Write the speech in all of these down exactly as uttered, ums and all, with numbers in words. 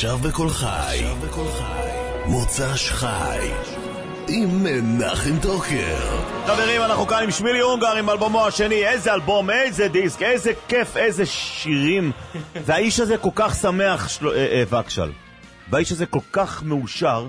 עכשיו בכל חי, מוצ"ש חי, עם מנחם טוקר. חברים, אנחנו כאן עם שמילי אונגר עם אלבומו השני. איזה אלבום, איזה דיסק, איזה כיף, איזה שירים. והאיש הזה כל כך שמח, של... אה, אה, וקשל. והאיש הזה כל כך מאושר.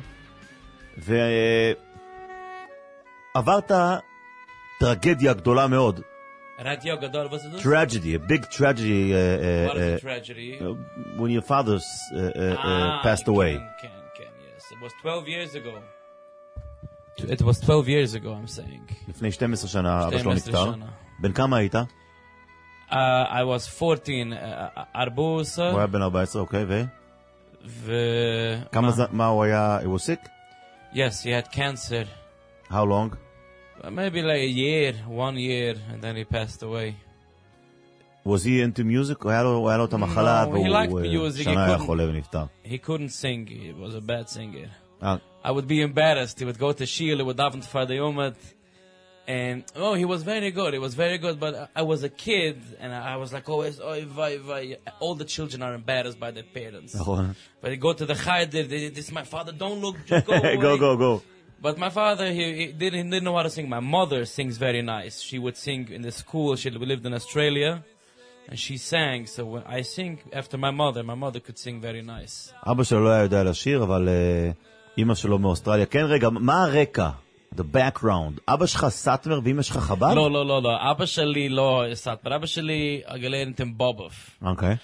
ועברת טרגדיה גדולה מאוד. רדיו גדול, what is it? Tragedy, a big tragedy. Uh, uh, What is a tragedy? Uh, when your father uh, uh, ah, uh, passed away. Can, can, can, yes. It was twelve years ago. It was twelve years ago, I'm saying. לפני שתים עשרה שנה אבא שלו נפטר. שנה. בן כמה היית? Uh, I was fourteen, ארבע עשרה. הוא היה בן ארבע עשרה, אוקיי, ו? ו... כמה זמן, מה הוא היה, he was sick? Yes, he had cancer. How long? Maybe like a year, one year, and then he passed away. Was he into music? הוא היה לו, הוא היה לו את המחלה, No, he liked music. שנה היה חולה ונפטר. He couldn't sing. He was a bad singer. Ah. I would be embarrassed. He would go to Shiel, he would daven for the Umat. And, oh, he was very good. He was very good, but I was a kid, and I was like, always, oh, vai, vai. All the children are embarrassed by their parents. But they go to the Cheder, this is my father, don't look, just go away. Go, go, go. But my father, he, he, didn't, he didn't know how to sing. My mother sings very nice. She would sing in the school. She lived in Australia, and she sang. So when I sing after my mother, my mother could sing very nice. אבא שלו לא היה יודע לשיר, אבל אמא שלו מאוסטרליה. כן, רגע, מה הרקע? The background. אבא שלך סאטמר ואמא שלך חב"ד? לא, לא, לא, לא. אבא שלי לא סאטמר. אבא שלי גלנט עם בובוף. אוקיי.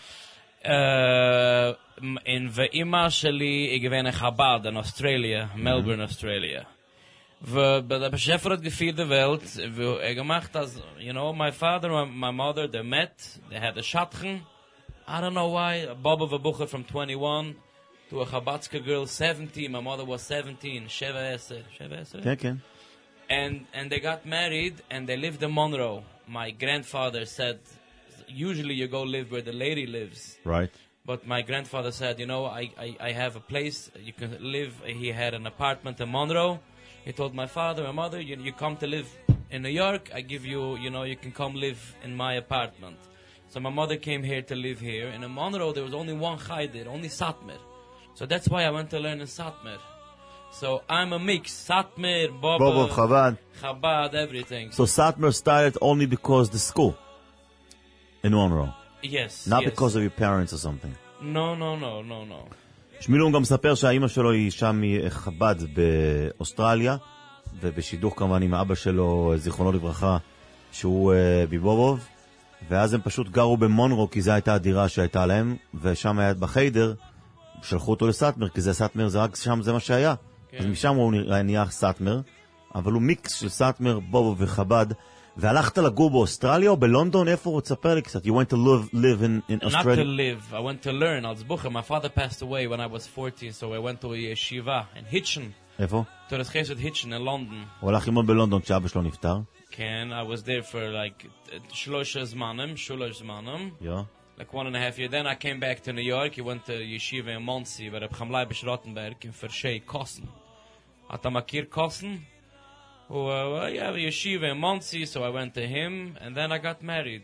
ואמא שלי היא גוונה חב"ד in Australia, Melbourne, Australia. ובשפרת gefiert the Welt, והוא gemacht as, you know, my father and my mother, they met, they had a Schatchen. I don't know why, Bobov a bucher from twenty-one, to a Chabadska girl, seventeen, my mother was seventeen, Sheva Eser, Sheva Eser? כן, כן. And, and they got married, and they lived in Monroe. My grandfather said, usually you go live where the lady lives. Right. But my grandfather said, you know, I, I, I have a place, you can live. He had an apartment in Monroe. He told my father and mother, you, you come to live in New York, I give you, you know, you can come live in my apartment. So my mother came here to live here. And in Monroe, there was only one Cheder, only Satmar. So that's why I went to learn in Satmar. So I'm a mix, Satmar, Bobov, Bobov, Chabad. Chabad, everything. So Satmar started only because the school in Monroe? Yes. Not yes. because of your parents or something? No, no, no, no, no. שמילון גם מספר שהאימא שלו היא שם מחב"ד באוסטרליה, ובשידוך כמובן עם האבא שלו, זיכרונו לברכה, שהוא uh, ביבובוב, ואז הם פשוט גרו במונרו, כי זו הייתה הדירה שהייתה להם, ושם היה בחיידר, שלחו אותו לסאטמר, כי זה סאטמר, זה רק שם זה מה שהיה. כן. אז משם הוא נהיה סאטמר, אבל הוא מיקס של סאטמר, בובוב וחב"ד. והלכת לגור באוסטרליה או בלונדון? איפה? תספר לי קצת. You went to live, live in, in Australia? Not to live. I went to learn. I was bucher. My father passed away when I was fourteen, so I went to a yeshiva in Hitchin. איפה? To the Chesed Hitchin in London. הוא הלך ללמוד בלונדון כשאבא שלו נפטר? כן, I was there for like שלוש זמנים, שלוש זמנים. Yeah. Like one and a half year. Then I came back to New York. I went to yeshiva in Monsey, where Reb Chamlai B'Shrottenberg in Fershey, Kossen. אתה מכיר Kossen? Oh, uh, I have a yeshiva in Monsey, so I went to him, and then I got married.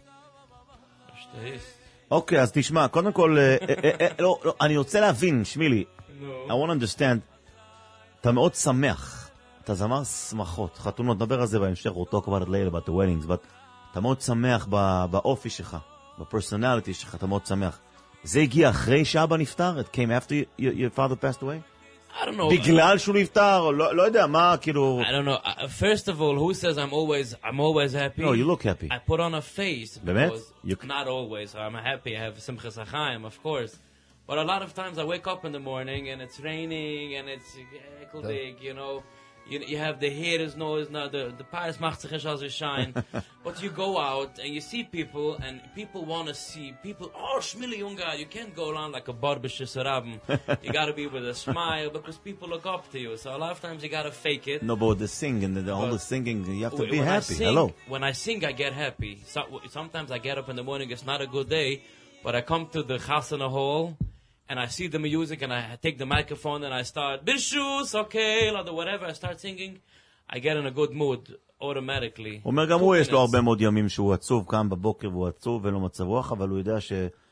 אוקיי, אז תשמע, קודם כל, לא, לא, אני רוצה להבין, שמילי, I want to understand, אתה מאוד שמח, אתה זמר שמחות, חתונות, נדבר על זה בהמשך, we'll talk about it later, about the weddings, but אתה מאוד שמח באופי שלך, בפרסונליטי שלך, אתה מאוד שמח. זה הגיע אחרי שאבא נפטר? It came after your father passed away? I don't know. בגלל שהוא נפטר, לא, לא יודע, מה, כאילו... I don't know. Uh, first of all, who says I'm always, I'm always happy? No, you look happy. I put on a face. באמת? You... Not always. I'm happy. I have Simchas HaChaim, of course. But a lot of times I wake up in the morning and it's raining and it's ekelig, you know. You, you have the hair is no, is not, the, the Paris macht sich nicht als shine. But you go out and you see people and people want to see people, oh, Shmili Ungar, you can't go around like a barbische Sarabim. You got to be with a smile because people look up to you. So a lot of times you got to fake it. No, but the singing, the, all but the singing, you have to be happy. Sing, Hello. When I sing, I get happy. So, sometimes I get up in the morning, it's not a good day, but I come to the Chasana hall and I see the music and I take the microphone and I start Bishus, okay, or whatever, I start singing, I get in a good mood automatically. הוא אומר גם הוא יש לו הרבה מאוד ימים שהוא עצוב, קם בבוקר והוא עצוב ואין לו מצב רוח, אבל הוא יודע ש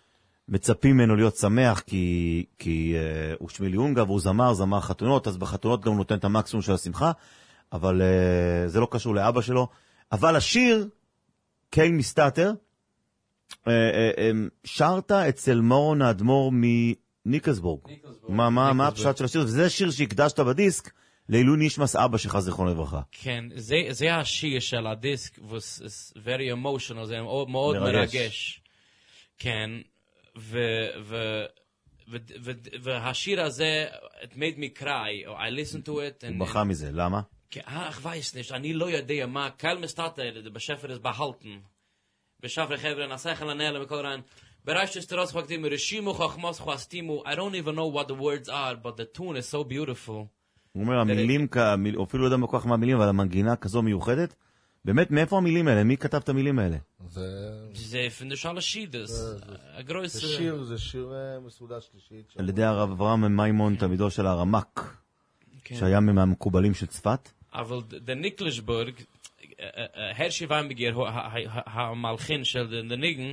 מצפים ממנו להיות שמח, כי, כי uh, הוא שמילי אונגה והוא זמר, זמר חתונות, אז בחתונות גם הוא נותן את המקסימום של השמחה, אבל uh, זה לא קשור לאבא שלו. אבל השיר, קיין מסתתר, uh, uh, um, שרת אצל מורון האדמו"ר מניקלסבורג. מה, מה, מה הפשט של השיר? וזה שיר שהקדשת בדיסק, לעילוי נשמת אבא שלך זיכרונו לברכה. כן, זה, זה השיר של הדיסק, was very emotional, זה מאוד, מאוד מרגש. כן, ו, ו, ו, ו, והשיר הזה, it made me cry, I listened to it. הוא בכה מזה, למה? כי, ich weiß nicht, אני לא יודע מה, קל מסתתר, בשפר is behalten. בשפר חבר'ה, נסייך לנהל מכל רען, בראש שסתרוס חוקדים, רשימו חכמוס חוסטימו, I don't even know what the words are, but the tune is so beautiful. הוא אומר, המילים, אפילו לא יודע כל כך מה המילים, אבל המנגינה כזו מיוחדת. באמת, מאיפה המילים האלה? מי כתב את המילים האלה? זה פינדש על השידס. זה שיר, זה שיר מסעודה שלישית. על ידי הרב אברהם מימון, תלמידו של הרמ"ק, שהיה מהמקובלים של צפת. אבל דניקלשבורג, הרשי ויינבגר, המלחין של דניגן,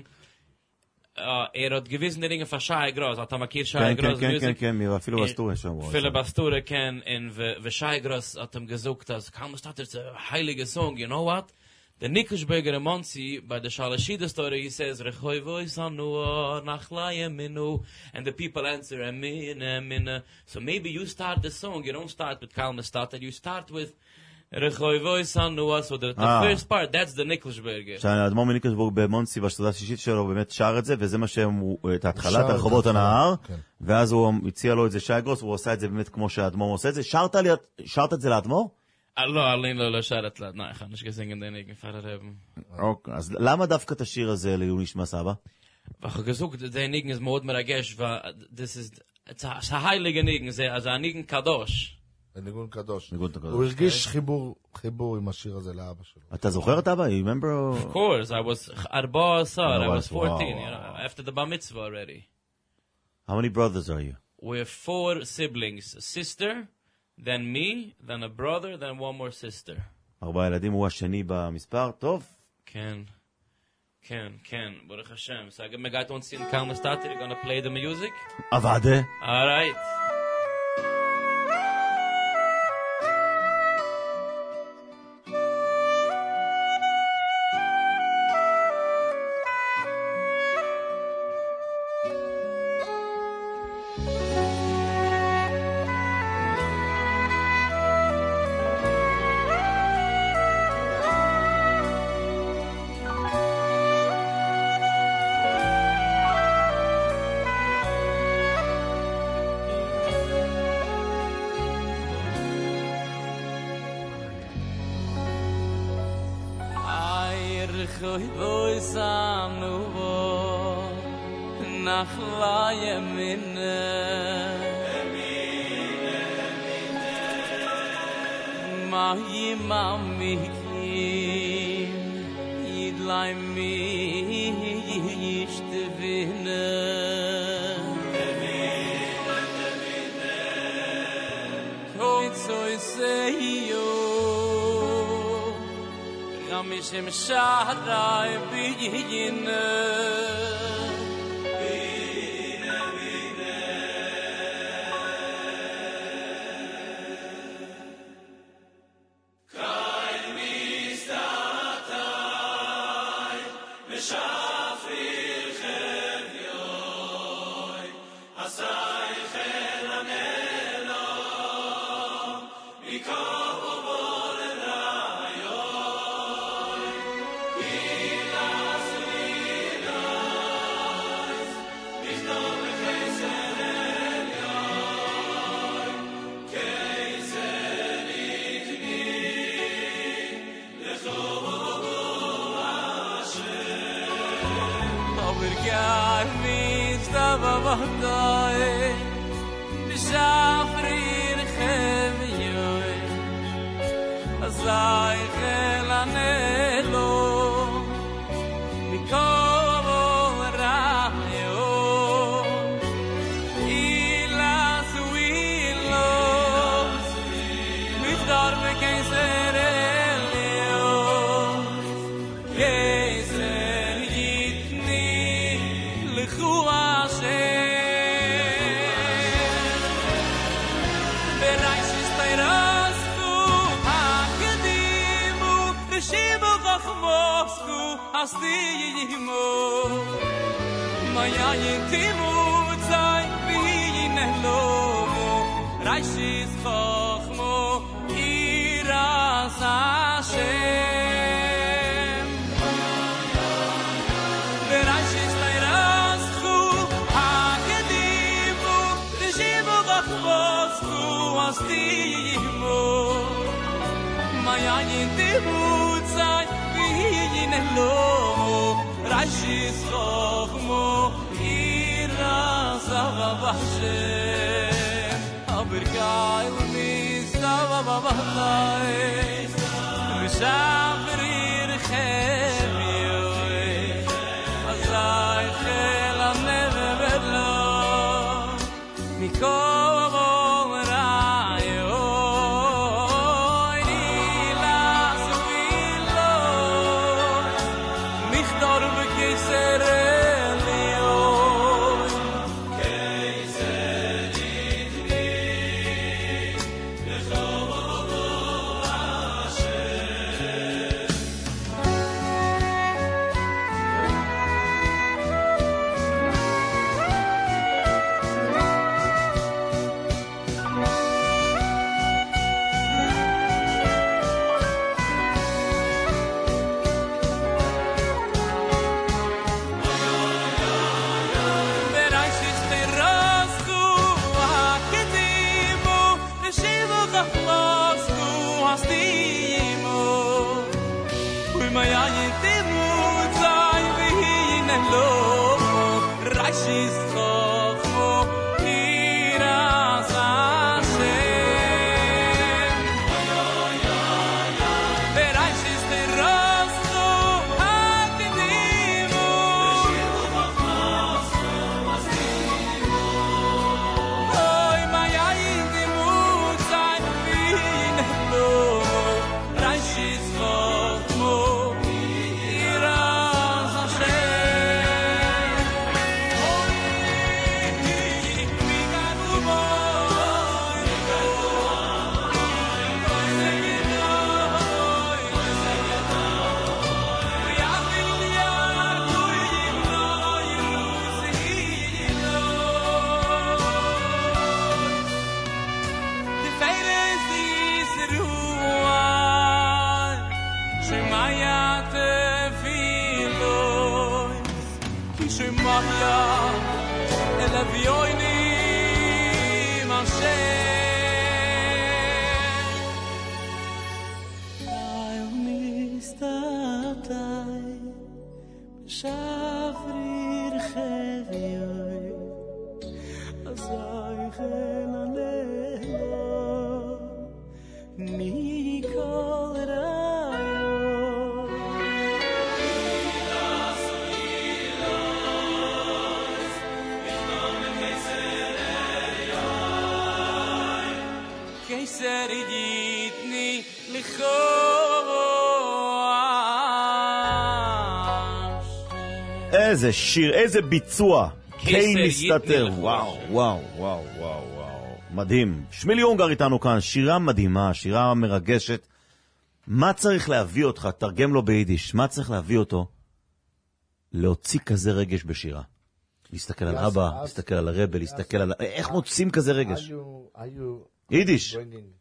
er hat gewissen die Dinge von Shai Gross, hat er makir Shai Gross Music. כן, כן, כן, אפילו בסטורה שם. Viele Bastura kennen, und Shai Gross hat ihm gesagt, dass kaum ist das ein heiliger Song, you know what? Der Nikosberger Monsi, bei der Shalashida story, he says, Rechoi voice anu, nachlaye minu, and the people answer, amin, amin. So maybe you start the song, you don't start with Kalmestater, you start with Rechoi voice anu, so the, the ah. first part, that's the Nikosberger. שהאדמו"ר מניקלסבורג במונסי, בסעודה השישית שלו, באמת שר את זה, וזה מה שהוא, את ההתחלת הרחובות הנהר, כן. ואז הוא הציע לו את זה שי גרוס, והוא עושה את זה באמת כמו שהאדמו"ר עושה את זה. שרת, לי, שרת את זה לאדמו"ר? לא, אלין לא, לא שרת לה, נאי, אני שגזינגן די ניגן פררבן. אוקיי, אז למה דווקא את השיר הזה לעילוי נשמת סבא? ואחר גזוק, די ניגן זה מאוד מרגש, וזה, זה ההייליגה ניגן, זה הניגן קדוש. ניגון קדוש. הוא הרגיש חיבור, חיבור עם השיר הזה לאבא שלו. אתה זוכר את אבא? You remember? Of course, I was ארבע עשרה, I was fourteen, you know, after the bar mitzvah already. How many brothers are you? We have four siblings, a sister, then me, then a brother, then one more sister. ארבעה ילדים, הוא השני במספר, טוב? כן, כן, כן, ברוך השם. So I'm going to sing Kalmestater, you're going to play the music? עבדה. All right. Shem Shaddai B'yinah Lechu astimo maya intimu tsay binelo rashis khokhmo iras Hashem berashis leiras khu hakedimu reshivu vakhvos khu astimo maya intimu tsay binelo rashis khokhmo iras Hashem aber geil mis da babalai misafir khemio azay khela nevelo mikol rayo ni las vilo michtor bekiser איזה שיר, איזה ביצוע. קיי מסתתר. וואו, וואו, וואו, וואו, וואו. מדהים. שמילי אונגר איתנו כאן, שירה מדהימה, שירה מרגשת. מה צריך להביא אותך? תרגם לו ביידיש. מה צריך להביא אותו? להוציא כזה רגש בשירה. להסתכל על אבא, להסתכל על הרבל, להסתכל על... איך מוצאים כזה רגש? יידיש.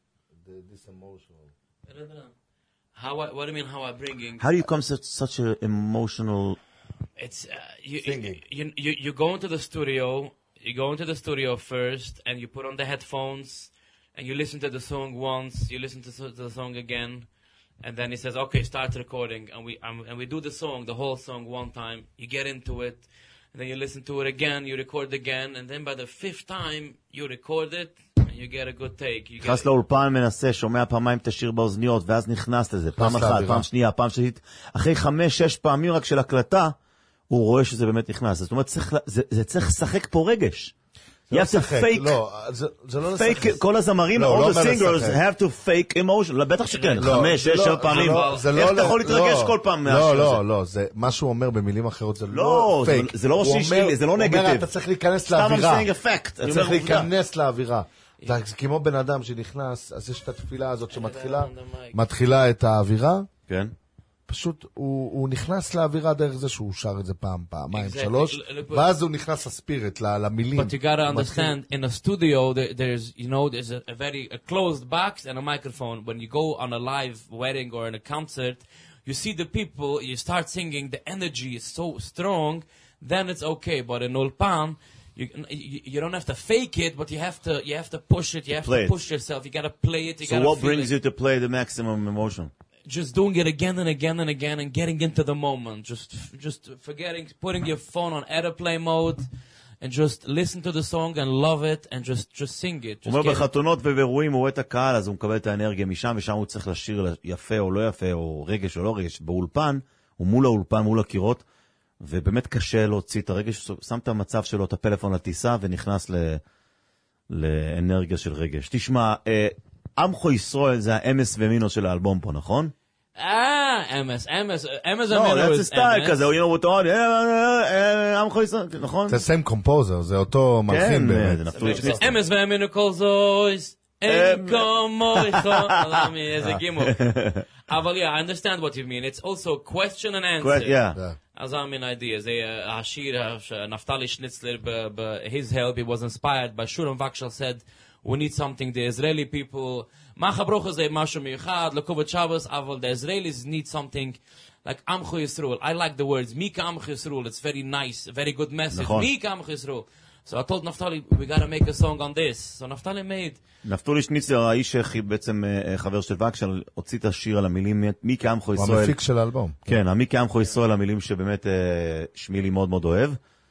How I, what do you mean how I bringing? How do you come to such an emotional... It's uh, you, you, you you go into the studio. You go into the studio first, and you put on the headphones, and you listen to the song once. You listen to the song again, and then he says, "Okay, start recording." And we um, and we do the song, the whole song, one time. You get into it, and then you listen to it again. You record again, and then by the fifth time, you record it, and you get a good take. You נכנס לאולפן, מנסה, שומע פעמיים את השיר באוזניות, ואז נכנס לזה. פעם אחת, פעם שנייה, פעם שלישית. אחרי חמש, שש פעמים רק של הקלטה, הוא רואה שזה באמת נכנס. זאת אומרת, צריך, זה, זה צריך לשחק פה רגש. You have to fake, לא, זה, זה לא לשחק. fake, כל הזמרים, all the singers have to fake emotion. בטח שכן, חמש, שש, שבע פעמים. איך אתה יכול להתרגש כל פעם מהשיר הזה? לא, לא, לא, זה מה שהוא אומר במילים אחרות, זה לא פייק. זה לא ראשי שלי, זה לא נגטיב. הוא אומר, אתה צריך להיכנס לאווירה. אתה צריך להיכנס לאווירה. זה כמו בן אדם שנכנס, אז יש את התפילה הזאת שמתחילה מתחילה את האווירה. כן. פשוט הוא, הוא נכנס לאווירה דרך זה שהוא שר את זה פעם, פעמיים, Exactly. שלוש, L- l- ואז הוא נכנס לספירט, ל- למילים. But you gotta understand, in a studio, there, there's, you know, there's a, a very a closed box and a microphone. When you go on a live wedding or in a concert, you see the people, you start singing, the energy is so strong, then it's okay. But in Ulpan, you, you you don't have to fake it, but you have to you have to push it. You have Play to it. push yourself. You gotta play it. You So gotta what feel brings it. you to play the maximum emotion? Just doing it again and again and again and getting into the moment. Just just forgetting, putting your phone on airplane mode and just listen to the song and love it and just just sing it. Just הוא אומר get it. בחתונות ובאירועים הוא רואה את הקהל, אז הוא מקבל את האנרגיה משם, ושם הוא צריך לשיר יפה או לא יפה, או רגש או לא רגש. באולפן, הוא מול האולפן, מול הקירות, ובאמת קשה להוציא את הרגש, שם את המצב שלו, את הפלאפון לטיסה, ונכנס ל... לאנרגיה של רגש. תשמע, אה, עמכו ישראל זה האמס ומינוס של האלבום פה, נכון? Ah, M S, M S, M S. לא, זה סטייל כזה, הוא יהיה אותו, עמכו ישראל, נכון? זה same composer, זה אותו מלחין באמת. זה נפתולי שניצל. M S והמינו כל זויס. אין כמוך. עלמי, איזה גימור. אבל yeah, I understand what you mean. It's also question and answer. Yeah. As I mean idea, זה השיר, נפתלי שניצלר, his help, he was inspired by Shuram Vakshal said, we need something, the Israeli people, מה חברוך זה משהו מיוחד, לקובת שבס, אבל the Israelis need something like Amcho Yisroel. I like the words, מי כעמך Yisroel, it's very nice, very good message, נכון. מי כעמך Yisroel. So I told Naftali, we gotta make a song on this. So Naftali made. נפתולי שניצלר, האיש בעצם חבר של וקשל, הוציא את השיר על המילים מי כעמכו הוא ישראל. המפיק של האלבום. כן, מי כעמכו ישראל, המילים שבאמת שמילי מאוד מאוד אוהב.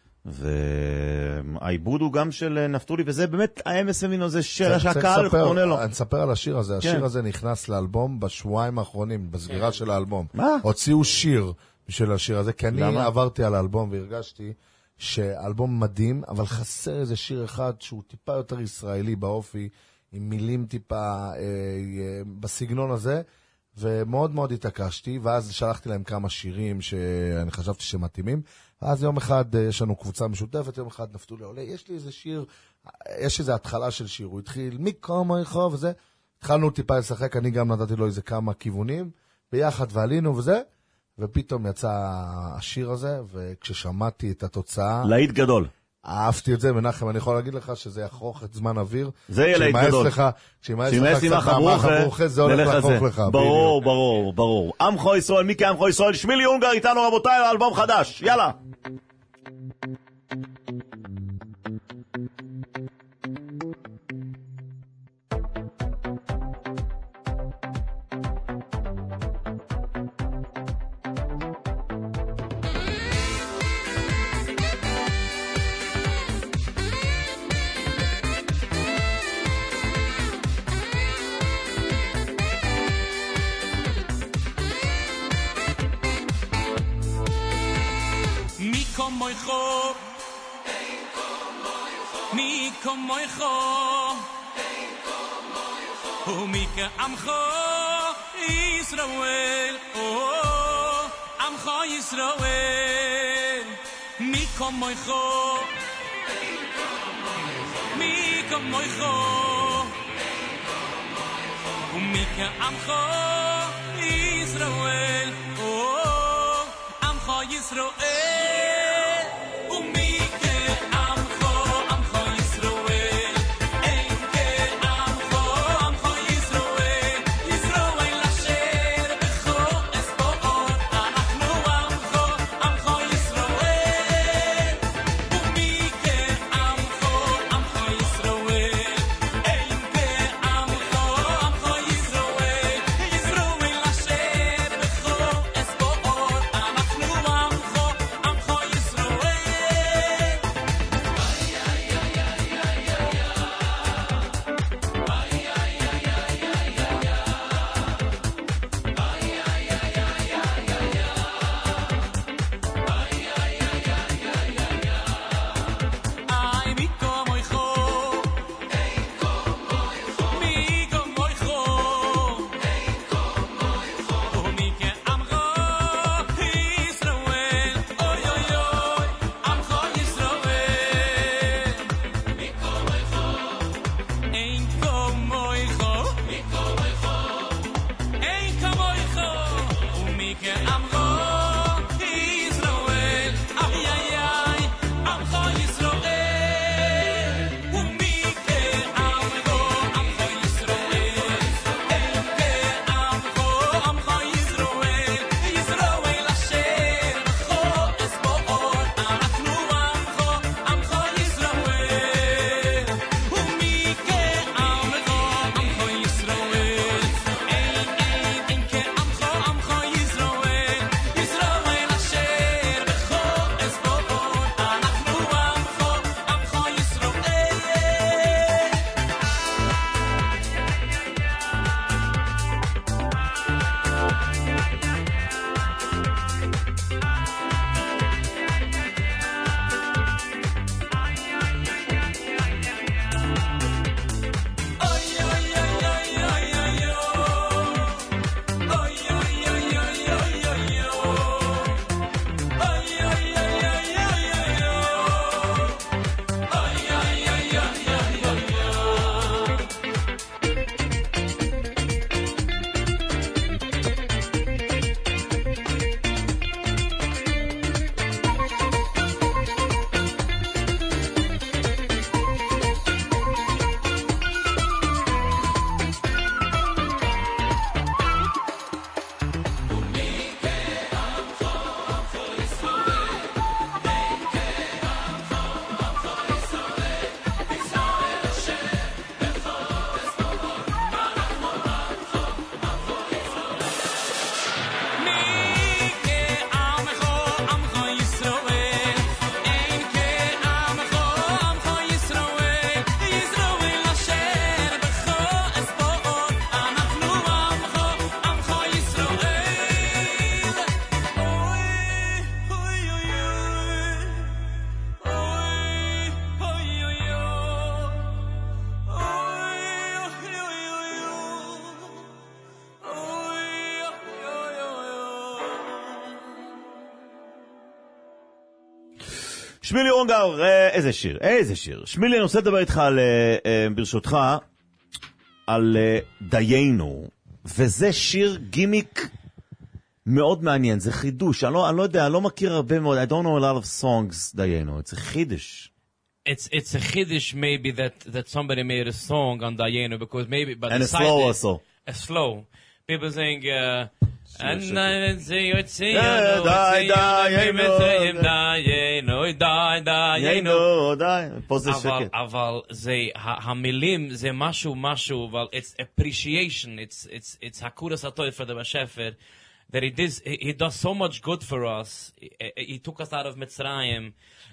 והעיבוד הוא גם של נפתולי, וזה באמת האמס ומינו, זה שיר שהקהל עונה לו. אני אספר על השיר הזה, השיר הזה נכנס לאלבום בשבועיים האחרונים, בסגירה של האלבום. מה? הוציאו שיר בשביל השיר הזה, כי אני למה? עברתי על האלבום והרגשתי שאלבום מדהים, אבל חסר איזה שיר אחד שהוא טיפה יותר ישראלי באופי, עם מילים טיפה אה, אה, בסגנון הזה, ומאוד מאוד התעקשתי, ואז שלחתי להם כמה שירים שאני חשבתי שמתאימים, ואז יום אחד יש לנו קבוצה משותפת, יום אחד נפתו לי, עולה, יש לי איזה שיר, יש איזה התחלה של שיר, הוא התחיל מיקום איכו וזה, התחלנו טיפה לשחק, אני גם נתתי לו איזה כמה כיוונים, ביחד ועלינו וזה, ופתאום יצא השיר הזה, וכששמעתי את התוצאה, להיט גדול. אהבתי את זה, מנחם, אני יכול להגיד לך שזה יחרוך את זמן אוויר. זה יהיה להיט גדול. כשמאס לך קצת מאמר הברוכה, זה הולך לחרוך לך. ברור, ברור, ברור. עמכו ישראל, מי כעמכו ישראל, שמילי אונגר איתנו רבותיי, אלבום חדש, יאללה. ומיקה עמך ישראל, עמך ישראל, מיקה מויך, מיקה מויך, ומיקה עמך ישראל, עמך ישראל. בכל שמילי אונגר, אה, איזה שיר, איזה שיר. שמילי, אני רוצה לדבר איתך על, אה, אה, ברשותך, על אה, דיינו, וזה שיר גימיק מאוד מעניין, זה חידוש, אני לא, אני לא יודע, אני לא מכיר הרבה מאוד, I don't know a lot of songs, דיינו, it's a חידוש. It's it's a chiddush maybe that that somebody made a song on Dayenu because maybe but And the a side slow is- also. a slow. People saying uh and I say you see Yeah, die, die, Dayenu. Dayenu die דיינו, Dayenu די, פה זה אבל שקט. אבל זה ה- המילים זה משהו משהו אבל it's appreciation it's it's it's hakuras atoy for the Shefer that he does he, he does so much good for us he, he took us out of Mitzrayim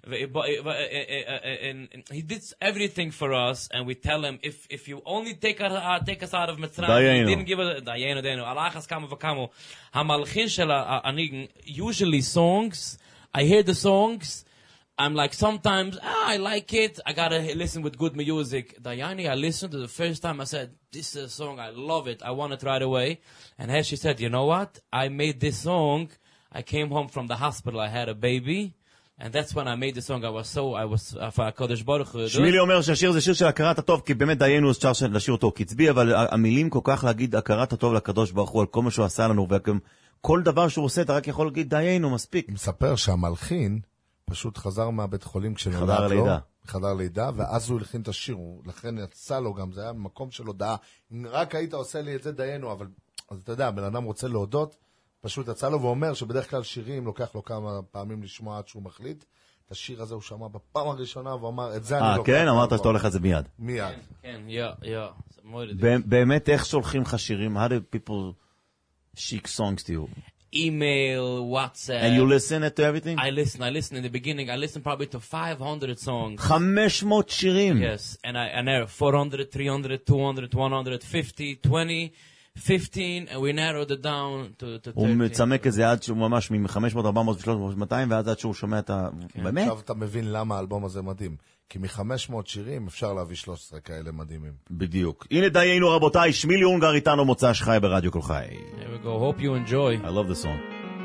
and he did everything for us and we tell him if if you only take us uh, take us out of Mitzrayim Dayenu. he didn't give us Dayenu Dayenu alachas kamo v'kamo hamalchin shel ani usually songs I hear the songs I'm like, sometimes, ah, I like it. I gotta listen with good music. Dayani, I listened to the first time. I said, this is a song. I love it. I want it right away. And as she said, you know what? I made this song. I came home from the hospital. I had a baby. And that's when I made the song. I was so, I was, uh, for HaKadosh Baruch Hu. שמילי אומר שהשיר זה שיר של הכרת הטוב, כי באמת דיינו אפשר לשיר אותו קצבי, אבל המילים כל כך להגיד הכרת הטוב לקדוש ברוך הוא על כל מה שהוא עשה לנו, וגם כל דבר שהוא עושה, אתה רק יכול להגיד דיינו, מספיק. אני מספר שהמלחין פשוט חזר מהבית חולים כשנולד חדר לו. לידה. חדר לידה, ואז הוא הלחין את השיר, הוא- לכן יצא לו גם, זה היה במקום של הודעה. אם רק היית עושה לי את זה דיינו, אבל אז אתה יודע, בן אדם רוצה להודות, פשוט יצא לו ואומר שבדרך כלל שירים לוקח לו כמה פעמים לשמוע עד שהוא מחליט. את השיר הזה הוא שמע בפעם הראשונה, והוא אמר, את זה אני אה, לוקח. כן? אמרת מהאלבום." שאתה הולך על זה מיד. מיד. כן, yeah, yeah. זה מאוד ידוע. ב- באמת, איך שולחים לך שירים? How do people chic songs to you? Email, WhatsApp. And you listen it to everything? I listen. I listen in the beginning. I listen probably to five hundred songs. חמש מאות שירים. Yes, and I and there are four hundred, three hundred, two hundred, one hundred fifty, twenty, fifteen, and we narrowed it down to to הוא thirteen. מצמק את זה עד שהוא ממש מ-חמש מאות, ארבע מאות, שלוש מאות, מאתיים, ואז עד שהוא שומע את ה... באמת? עכשיו אתה מבין למה האלבום הזה מדהים. כי מ-חמש מאות שירים אפשר להביא שלוש עשרה כאלה מדהימים. בדיוק. הנה דיינו רבותיי, שמילי אונגר איתנו מוצא שחי ברדיו כל חי. There we go. Hope you enjoy. I love the song.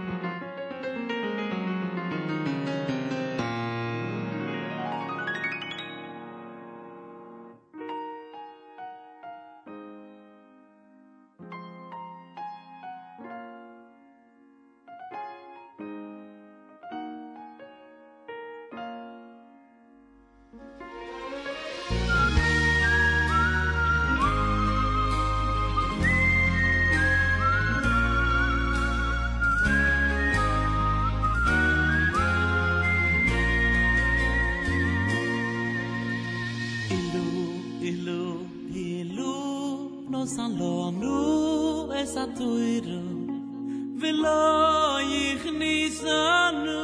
Ilu, ilu, ilu, no san lo amru es atuiru, velo yichnisanu,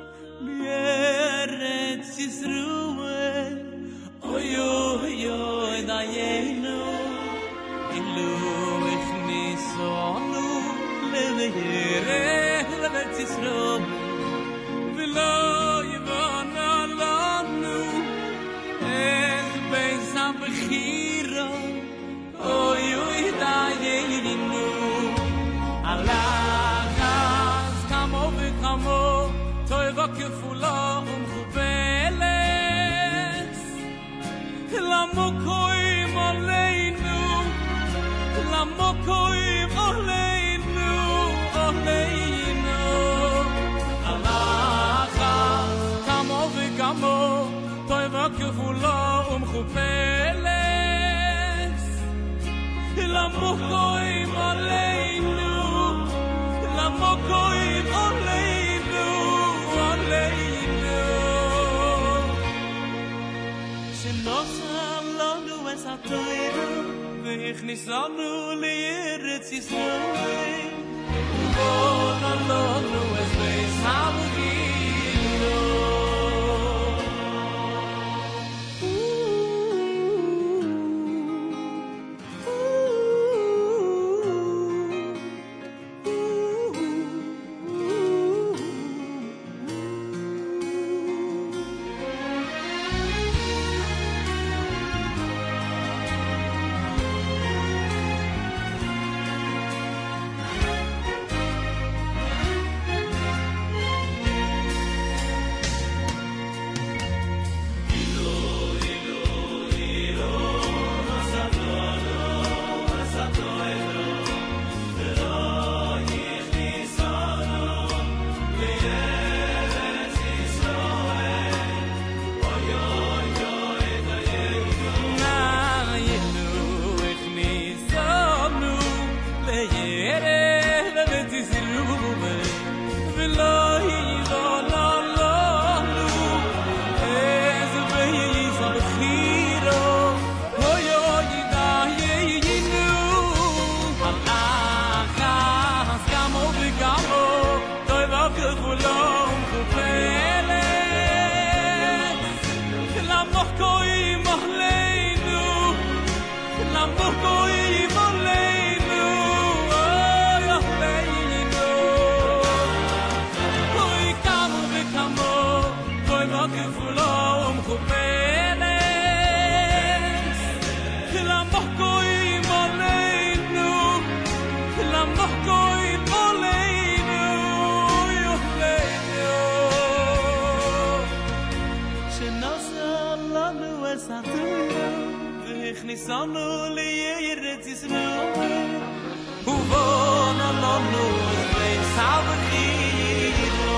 bieretz Yisruel, oy oy oy dayenu, ilu yichnisanu, leveyere, levetz Yisruel, velo yivana lanu, es beis abkhira oy oy dayenu alachas kamo v'kamo toiva kefula umchupeles lamokoim aleinu lamokoim aleinu aleinu alachas kamo v'kamo toiva kefula umchupeles lamokoim aleinu lamokoim aleinu aleinu shenosan lanu es hatoira v'yichnisanu li'eretz Yisrael uvonan lanu es beis hamugilo. זיזרובה ולא ידע לא לא איזה בייס על חירו אוי אוי ידע יינו על אחס כמו וגמו טוב וכפולום כפלת למוח קוי מחלינו למוח קוי מחלינו אוי אחלינו אוי כמו וכמו טוב וכפולום כפלת למוח קוי מחלינו למוח קוי מחלינו אוי אחלינו שנעשה לנו הסתויה והכניסנו לירץ ישראל ובונה לנו בין סבחירו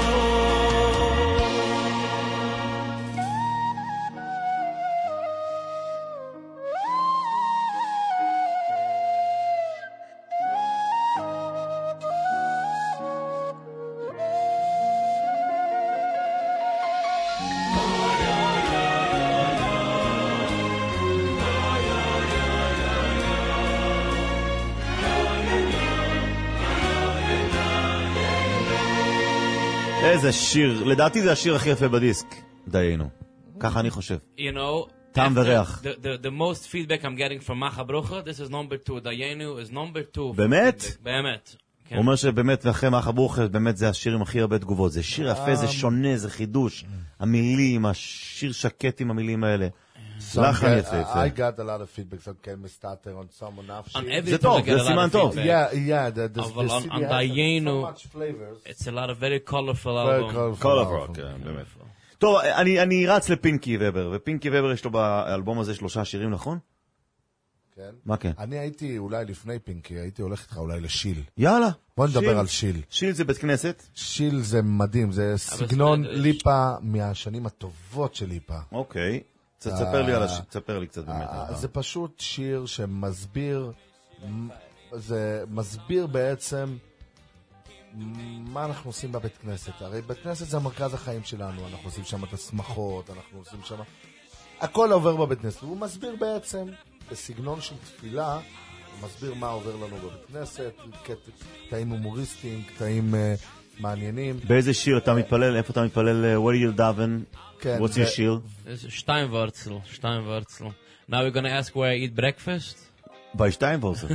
איזה שיר, לדעתי זה השיר הכי יפה בדיסק, דיינו. ככה אני חושב. You know, טעם after וריח. the, the, the most feedback I'm getting from Macha Brucha, this is number two. Dayenu is number two. באמת? feedback. באמת. כן. הוא אומר שבאמת, אחרי מאחה ברוכר, באמת זה השיר עם הכי הרבה תגובות. זה שיר יפה, זה שונה, זה חידוש. המילים, השיר שקט עם המילים האלה. לחן יפה יפה. I got a lot of feedback, so can we start there on someone On after? every זה two טוב, I get a זה lot סימן of טוב. feedback. Yeah, yeah, the, the, אבל the on- C D on has דיינו, so much flavors. It's a lot of very colorful Very album. colorful. כל הברוק, כן, באמת. טוב, אני, אני רץ לפינקי ובר, ופינקי ובר יש לו באלבום הזה שלושה שירים, נכון? כן. מה כן? אני הייתי אולי לפני פינקי, הייתי הולך איתך אולי לשיל. יאללה. בוא נדבר שיל. על שיל. שיל זה בית כנסת. שיל זה מדהים, זה סגנון זה- ליפה מהשנים הטובות של ליפה. אוקיי. תספר לי על השיר, תספר לי קצת באמת. אה, זה פשוט שיר שמסביר, זה מסביר בעצם מה אנחנו עושים בבית כנסת. הרי בית כנסת זה מרכז החיים שלנו, אנחנו עושים שם את השמחות, אנחנו עושים שם... הכל עובר בבית כנסת. הוא מסביר בעצם, בסגנון של תפילה, הוא מסביר מה עובר לנו בבית כנסת, קטעים הומוריסטיים, קטעים uh, מעניינים. באיזה שיר אתה מתפלל? איפה אתה מתפלל? uh, Where you daven? כן, What's your שיר? It's Steinwurzel, Steinwurzel. Now we're gonna ask where I eat breakfast. בשטיינוורצל.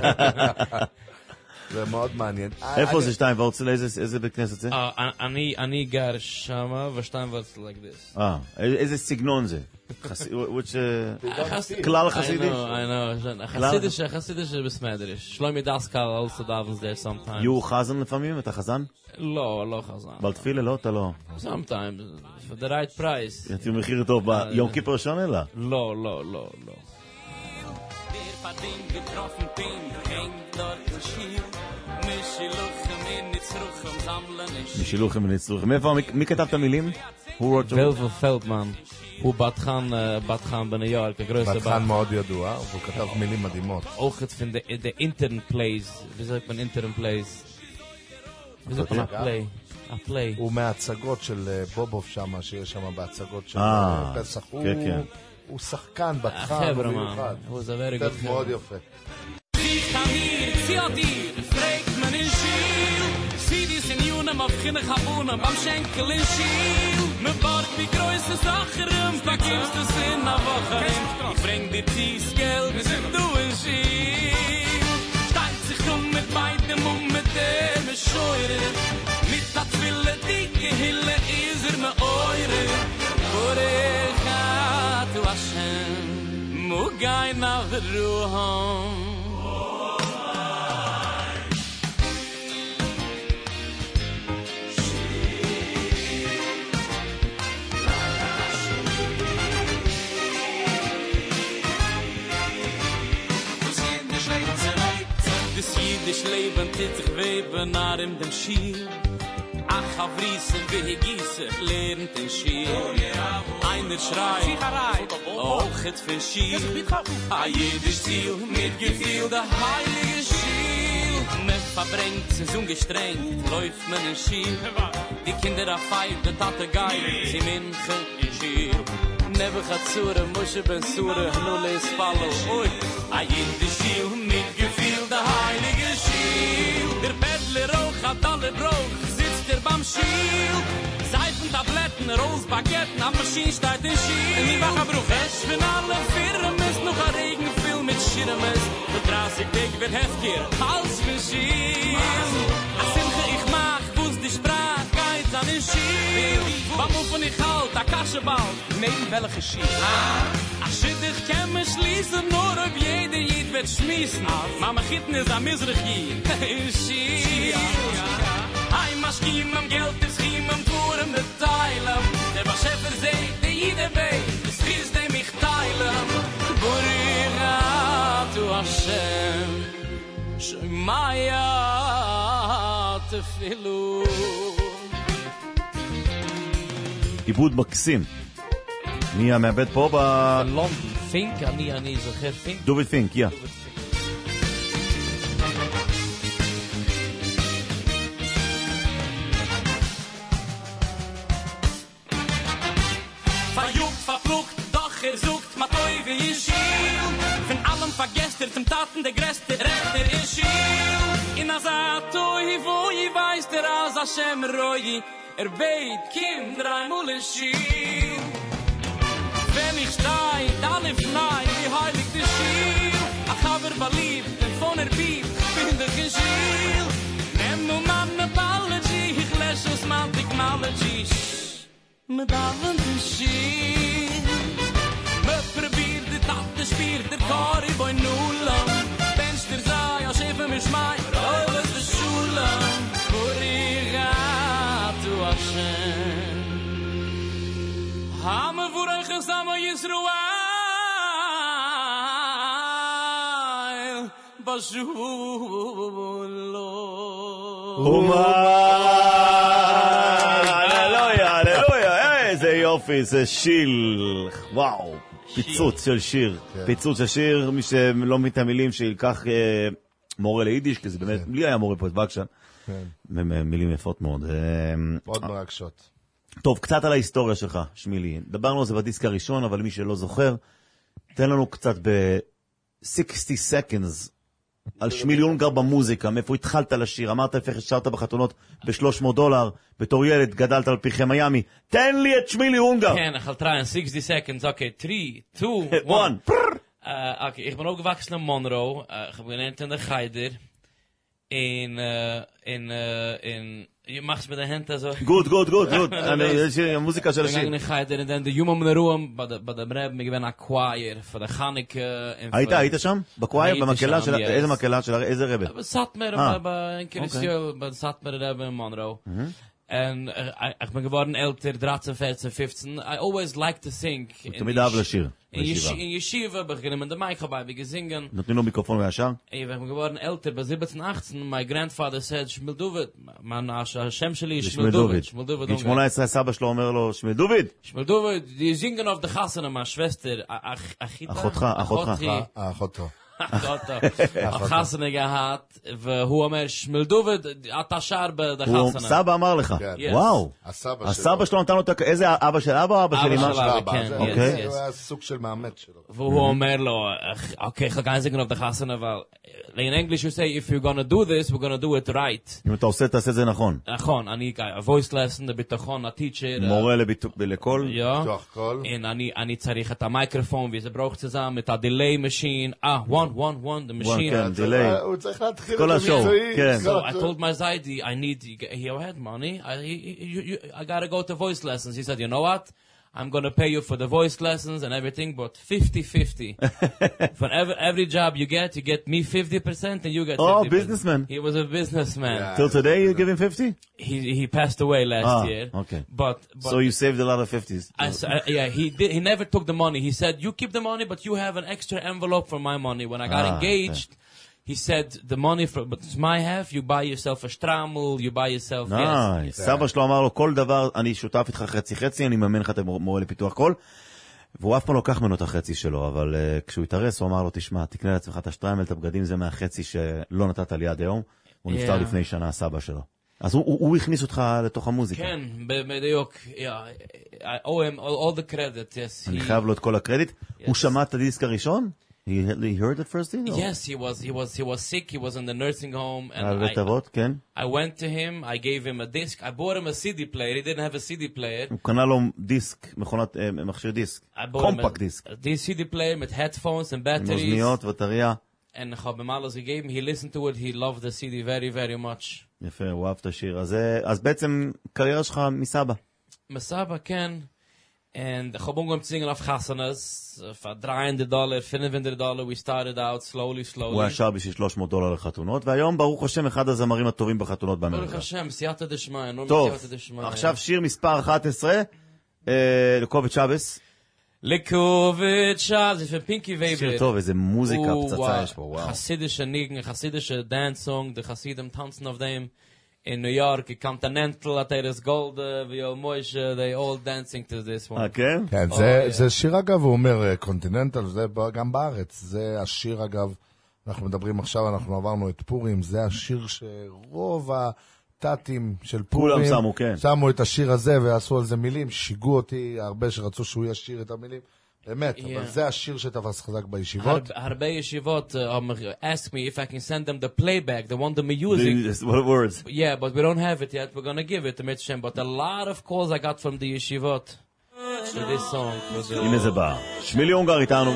זה מאוד מעניין. איפה אני- זה שטיינוורצל? איזה איזה בית כנסת זה? Uh, אני אני גר שמה ושטיינוורצל like this. אה, איזה סגנון זה? חסיד, which, חסיד. כלל I החסידי? know, I know. חסידיש, חסידיש בסמדריש. שלומי דסקל also davens there sometimes. יו חזן לפעמים? אתה חזן? לא, לא חזן. בלתפילה לא? אתה לא. Sometimes, for the right price. יצאו מחיר טוב ביום כיפר ראשון אלא. לא, לא, לא, לא. Der Pading getroffen bin, hängt dort in Schiel. Mischiluchem in Nitzruchem sammeln in Schiel. משילוחם ונצרוחם. מאיפה, מי- מי כתב את המילים? הוא רוט ולפל פלדמן. הוא בתחן, בתחן בניו יורק, הגרויסה בתחן מאוד ידוע, והוא כתב מילים מדהימות. auch jetzt von der der intern plays, wie sagt man intern plays? Wie sagt man a play? A play. הוא מההצגות של אה, בובוב שם, שיש שם בהצגות של אה, אה, פסח. הוא- כן, כן. הוא שחקן בתחן, חבר'ה, במיוחד. man. He was a very good כותב מאוד חבר'ה. יפה. Ich kann hier, zieh dir, fragt man in Schiel. Sieh dies in Junem auf Kinderchabunen, beim Schenkel in Schiel. Me bart wie größe Sachen, vergibst es in a Woche. Ich bring dir Ties Geld, du in Schiel. Steigt sich um mit beidem und mit dem Scheure. Mit der Twille, dicke Hille, is er me Eure. Borechatu Hashem, Mugai na V'ruham. Das jüdisch Leben tut sich weben nach in dem Schiel. Ach, Havriese, wie Gieße, lernt den Schiel. Einer schreit, auch het für Schiel. A jüdisch Ziel, mit Gefühl, der heilige Schiel. Mit verbrennt, sind so gestrengt, läuft man in Schiel. Die Kinder auf Feier, der Tate geil, sie Minche in Schiel. Nebuchadnezzar, Moshe ben Sura, null ist Fallo, oi. A jede Schiel, mit Gefühl, der heilige Schiel. Der Bettler Rauch hat alle Brauch, sitzt er beim Schiel. Seifen, Tabletten, Rosbaguetten, am Maschinen steht in Schiel. Und ich mach ein Bruch, es von allen Firmen, ist noch ein Regenfilm mit Schirmes. Der dreißig Tage wird heftiger, als für Schiel. A Simche, ich mach, wuss die Sprache, geht an den Schiel. Warum von ich halt, a Kascheball, neben welche Schiel. A Schiddich kann man schließen, nur ob jeder Jid wird schmissen. Mama Chitten ist am Misrachid, in Schiel. Ein Maschkim am Geld, der Schiem am Turm, der Teilen. Der Beschäfer seht, der jeder weiß, das Schießt dem ich teilen. Burira, du Hashem, Shemaya, Tefilu. עיבוד מקסים. מי המעבד פה ב... לונדון, פינק, אני, אני זוכר פינק. דוביד פינק, יא. Zum Taten der Gräste, Rechter in Schiel. In Azato, wo ich weiß, der As Hashem Roi, er weht, Kim, dreimal in Schiel. Wenn ich streit, alle fnei, wie heilig der Schiel. Ach, aber beliebt, und von er biebt, bin ich in Schiel. Nimm nur meine Apology, ich lässt uns mal Technology. Mit allen in Schiel. Mit probiert, die Tate spielt, der Kari bei Nullam. Wenn's dir sei, als even mich mein, alles der Schulam. Burigatu Hashem. Hame vor euch und Samo Yisroel. Bashulo. אומה! הללויה, הללויה, איזה יופי, זה שיל, וואו, פיצוץ של שיר, פיצוץ של שיר, מי שלא מבין את המילים שילקח מורה ליידיש, כי זה באמת, לי היה מורה פה את בקשן, מילים יפות מאוד. מאוד מרגשות. טוב, קצת על ההיסטוריה שלך, שמילי, דברנו על זה בדיסק הראשון, אבל מי שלא זוכר, תן לנו קצת ב-שישים seconds, על שמילי אונגר במוזיקה, מאיפה התחלת לשיר, אמרת לפני ששרת בחתונות ב-שלוש מאות דולר, בתור ילד גדלת על פרחי מיאמי, תן לי את שמילי אונגר. כן, ich will try sixty seconds, okay, three, two, one. Uh, okay, ich bin aufgewachsen in Monroe, uh, ich bin genannt in der Geider, in, uh, in, uh, in, je machst mit der Hand also... Gut, gut, gut, gut, המוזיקה של השיר. Ich bin in der Geider, und dann die Jumma Meneruam, bei der Breb, ich bin a choir, für der Chaneke... היית, היית שם? בקווייר? במקהלה של... איזה מקהלה של... איזה רבה? בסאטמר, in Kirisio, bei Satmer Rebbe in Monroe. And uh, ich bin geworden älter, dreizehn, vierzehn, fünfzehn. I always like to sing. תמיד אהב לשיר. In Yeshiva, bin ich in der Mic dabei, wie gesingen. נותנים לו מיקרופון וישר? Ich bin geworden älter, bei seventeen, eighteen, my grandfather said, Shmuel David, man, השם שלי, Shmuel David. Shmuel David. גיל שמונה עשרה, סבא שלו אומר לו, Shmuel David. Shmuel David, die singen auf der Chasana, meine Schwester, Achita. אחותך, אחותך. אחותו. החסנה גהת, והוא אומר, שמל דוד, אתה שר בחסנה. סבא אמר לך, וואו. הסבא שלו נתן לו, איזה אבא של אבא או אבא של אמא? כן, זה היה סוג של מאמת שלו. והוא אומר לו, אוקיי, חכה נזיגן אוף בחסנה, אבל in English you say, if you're gonna do this, we're gonna do it right. אם אתה עושה, תעשה את זה נכון. נכון, אני, a voice lesson, לביטחון, a teacher. מורה לקול. ביטוח קול. אני צריך את המיקרופון, וזה ברוך צזם, את ה-delay machine, ah, one, one, one, the machine. כן, delay. הוא צריך להתחיל כל השואו, כן. So I told my Zaidi, I need, he had money, I, you, you, I gotta go to voice lessons. He said, you know what? I'm going to pay you for the voice lessons and everything, but fifty fifty. For every, every job you get, you get me fifty percent and you get fifty percent. Oh, businessman. He was a businessman. Yeah. Till today you give him fifty? He he passed away last ah, year. Okay. But, but so you saved a lot of fifties. I, uh, yeah, he did, he never took the money. He said, you keep the money, but you have an extra envelope for my money. When I got ah, engaged, okay. He said, the money for, but it's my half, you buy yourself a stramel, you buy yourself, nice. yes. סבא שלו אמר לו, כל דבר, אני שותף איתך חצי חצי, אני מאמן לך את המורה לפיתוח קול, והוא אף פעם לא לקח ממנו את החצי שלו, אבל uh, כשהוא התארס, הוא אמר לו, תשמע, תקנה לעצמך את השטריימל, את הבגדים, זה מהחצי שלא נתת לי עד היום, הוא נפטר Yeah. לפני שנה, הסבא שלו. אז הוא, הוא, הוא הכניס אותך לתוך המוזיקה. כן, בדיוק, yeah, I owe him all, all the credit, yes. אני he- חייב לו את כל הקרדיט. Yes. הוא שמע את הדיסק הראשון? He, he heard it first thing? Yes, he was, he was, he was sick, he was in the nursing home, and על בית I, אבות, כן. I went to him, I gave him a disc, I bought him a C D player, he didn't have a C D player. הוא קנה לו דיסק, מכונת, אה, מכשיר דיסק. I bought him קומפקט a, דיסק. a C D player with headphones and עם batteries. אוזניות וטריה. And ich habe ihm alles gegeben, he listened to it, he loved the C D very, very much. יפה, הוא אהב את השיר. אז, אה, אז בעצם קריירה שלך מסבא. Masaba Ken, and ich habe umgegangen singen auf Chassanas, for three hundred dollars, five hundred dollars, we started out slowly, slowly. הוא היה שר בשביל שלוש מאות דולר לחתונות, והיום ברוך השם אחד הזמרים הטובים בחתונות Baruch באמריקה. Hashem, siyata deshmaya, no טוב, siyata deshmaya. עכשיו שיר מספר אחת עשרה, אה, לקוביץ' שבס. Likovit Shaz, זה פינקי וייבר. שיר טוב, איזה מוזיקה, הוא פצצה יש פה, וואו. חסידische Nigen, חסידische dance song, die Hasidim tanzen auf dem. In New York, Continental, Ateres Gold, Viol Moishe, they all dancing to this one. אה, כן? כן, Oh, זה, yeah. זה שיר אגב, הוא אומר קונטיננטל, זה ב- גם בארץ, זה השיר אגב, אנחנו מדברים עכשיו, אנחנו עברנו את פורים, זה השיר שרוב הטאטים של פורים, כולם שמו, כן. שמו את השיר הזה ועשו על זה מילים, שיגעו אותי, הרבה שרצו שהוא ישיר את המילים, באמת, Yeah. אבל זה השיר שתפס חזק בישיבות. Har- הרבה ישיבות uh, um, ask me if I can send them the playback, the one that we're using. The- what words? Yeah, but we don't have it yet. We're gonna give it to Mitzvah. But a lot of calls I got from the yeshivot to this song. For the... הנה זה בא. שמילי אונגר איתנו.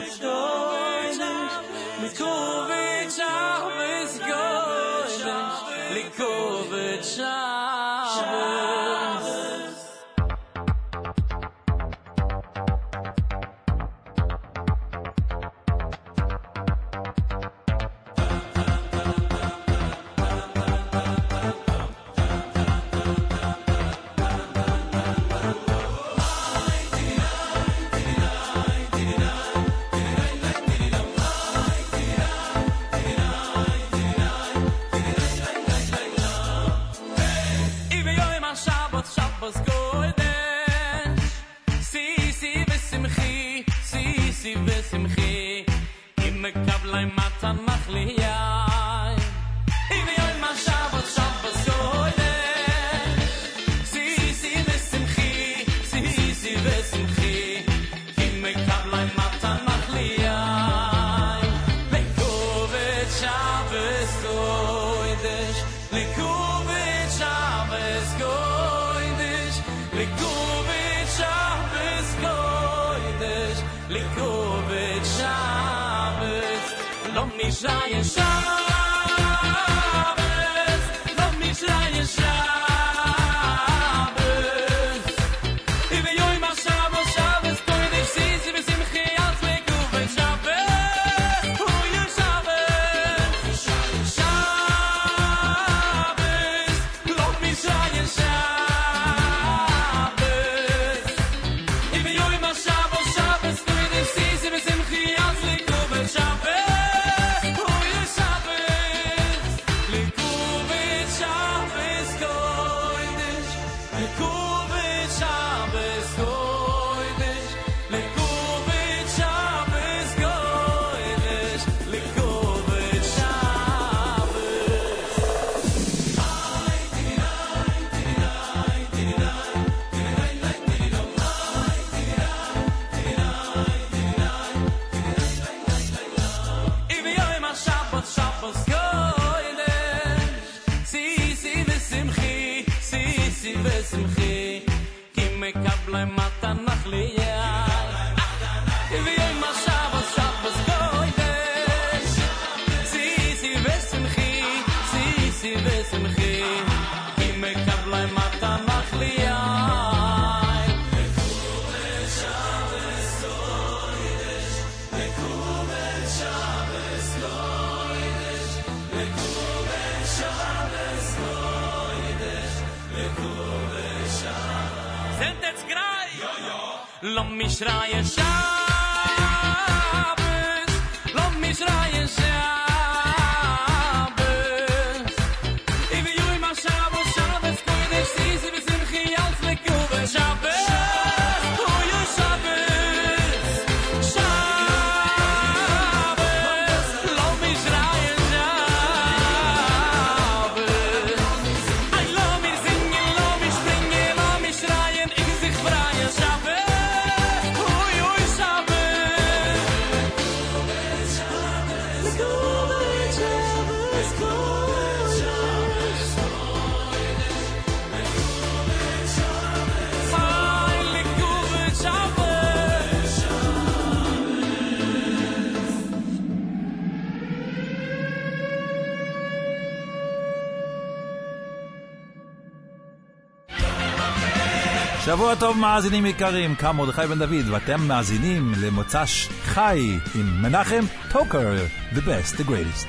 שבוע טוב מאזינים יקרים, כאן מרדכי בן דוד, ואתם מאזינים למוצ"ש חי עם מנחם טוקר, the best, the greatest.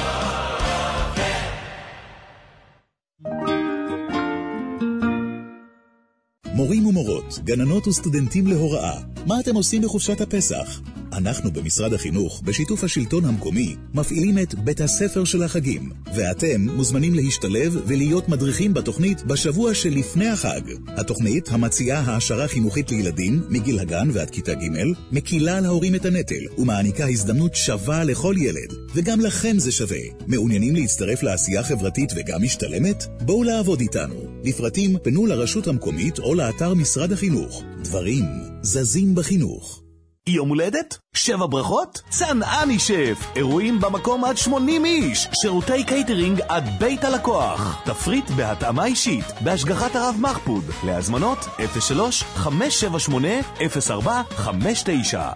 מורים ומורות, גננות וסטודנטים להוראה, מה אתם עושים בחופשת הפסח? אנחנו במשרד החינוך, בשיתוף השלטון המקומי, מפעילים את בית הספר של החגים, ואתם מוזמנים להשתלב ולהיות מדריכים בתוכנית בשבוע שלפני החג. התוכנית המציעה העשרה חינוכית לילדים מגיל הגן ועד כיתה ג' מקילה על ההורים את הנטל ומעניקה הזדמנות שווה לכל ילד, וגם לכם זה שווה. מעוניינים להצטרף לעשייה חברתית וגם משתלמת? בואו לעבוד איתנו. לפרטים פנו לרשות המקומית או לאתר משרד החינוך. דברים זזים בחינוך. יום הולדת? שבע ברכות? צנעני שף. אירועים במקום עד שמונים איש. שירותי קייטרינג עד בית הלקוח. תפריט בהתאמה אישית. בהשגחת הרב מחפוד. להזמנות אפס שלוש חמש שבע שמונה אפס ארבע חמש תשע.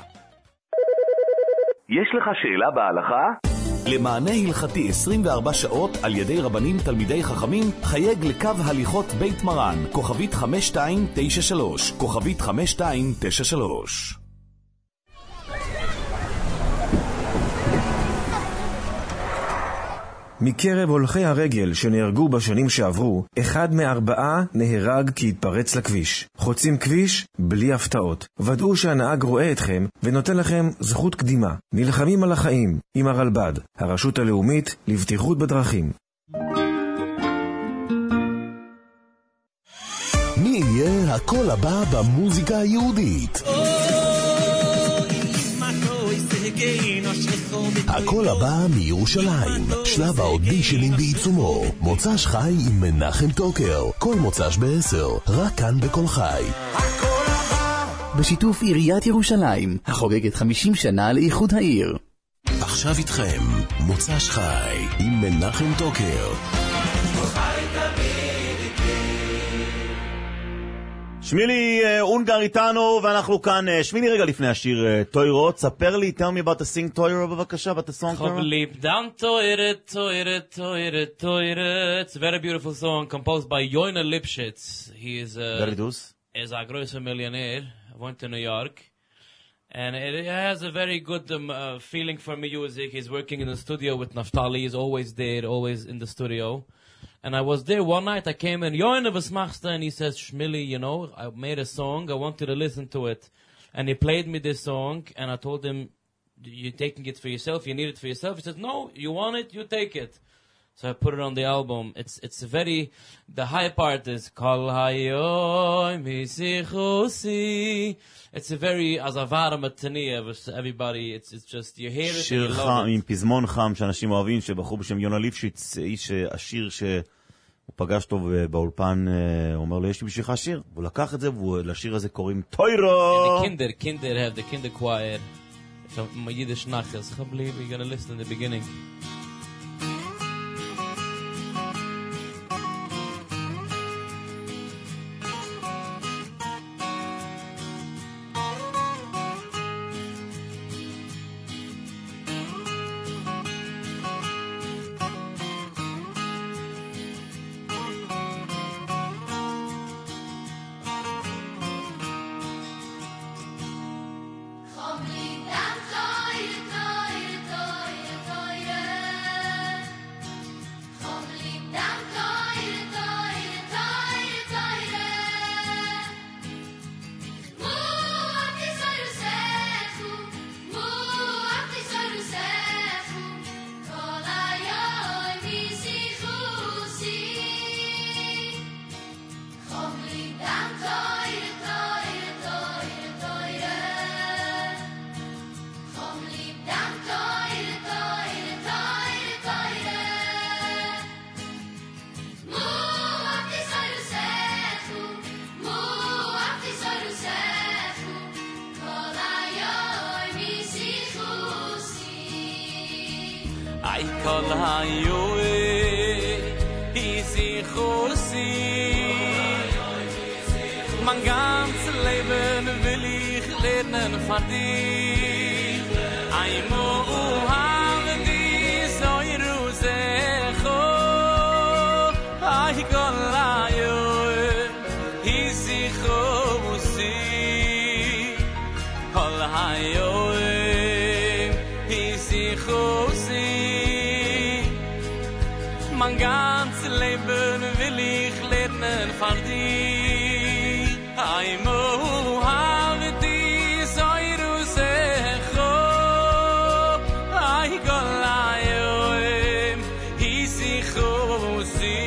יש לך שאלה בהלכה? למענה הלכתי עשרים וארבע שעות על ידי רבנים תלמידי חכמים, חייג לקו הליכות בית מרן, כוכבית חמש שתיים תשע שלוש, כוכבית חמש שתיים תשע שלוש. מקרב הולכי הרגל שנהרגו בשנים שעברו, אחד מארבעה נהרג כי התפרץ לכביש. חוצים כביש בלי הפתעות. ודאו שהנהג רואה אתכם ונותן לכם זכות קדימה. נלחמים על החיים עם הרלב"ד, הרשות הלאומית לבטיחות בדרכים. מי יהיה הקול הבא במוזיקה היהודית? הקול הבא מירושלים, שלב האודישנים בעיצומו. מוצ"ש חי עם מנחם טוקר, כל מוצ"ש בעשר, רק כאן בכל חי. בשיתוף עיריית ירושלים, החוגגת חמישים שנה לאיחוד העיר. עכשיו איתכם, מוצ"ש חי עם מנחם טוקר. שמילי אונגר איתנו, ואנחנו כאן. שמילי, רגע לפני השיר טוירו, תספר לי, tell me about the sing טוירו בבקשה, about the song טוירו. Chov lieb dan Toire, Toire, Toire, Toire. It's a very beautiful song composed by Yoina Lipschitz. He is a, is a großer millionaire, went to New York. And it has a very good um, uh, feeling for music. He's working in the studio with Naftali. He's always there, always in the studio. And I was there one night. I came in, Yoina, was machst du? And he says, Shmili, you know, I made a song. I want you to listen to it. And he played me this song. And I told him, you're taking it for yourself? You need it for yourself? He says, no, you want it? You take it. So I put it on the album. It's it's a very, the high part is Kol Hayoy Misichusi. It's a very azavara mataniya with everybody. It's it's just you hear it and you שיר love חם, it. עם פזמון חם שאנשים אוהבים, שבחור בשם יונה ליפשיץ, איש השיר שהוא פגש אותו באולפן, הוא אומר לו, יש לי בשבילך שיר. הוא לקח את זה, ולשיר הזה קוראים טוירו. And the kinder, kinder have the kinder choir. So my Yiddish nachas. I believe you're going to listen in the beginning. I call Hayoy, easy Chosi. Mein ganzes Leben will ich lernen von dir. Aimo uhav di soiru zecho. I call Hayoy, easy Chosi. Kol hayoim hisichusi Mein ganzes Leben will ich lernen von dir Aimu haveti soiru secho Ai kol hayoim hisichusi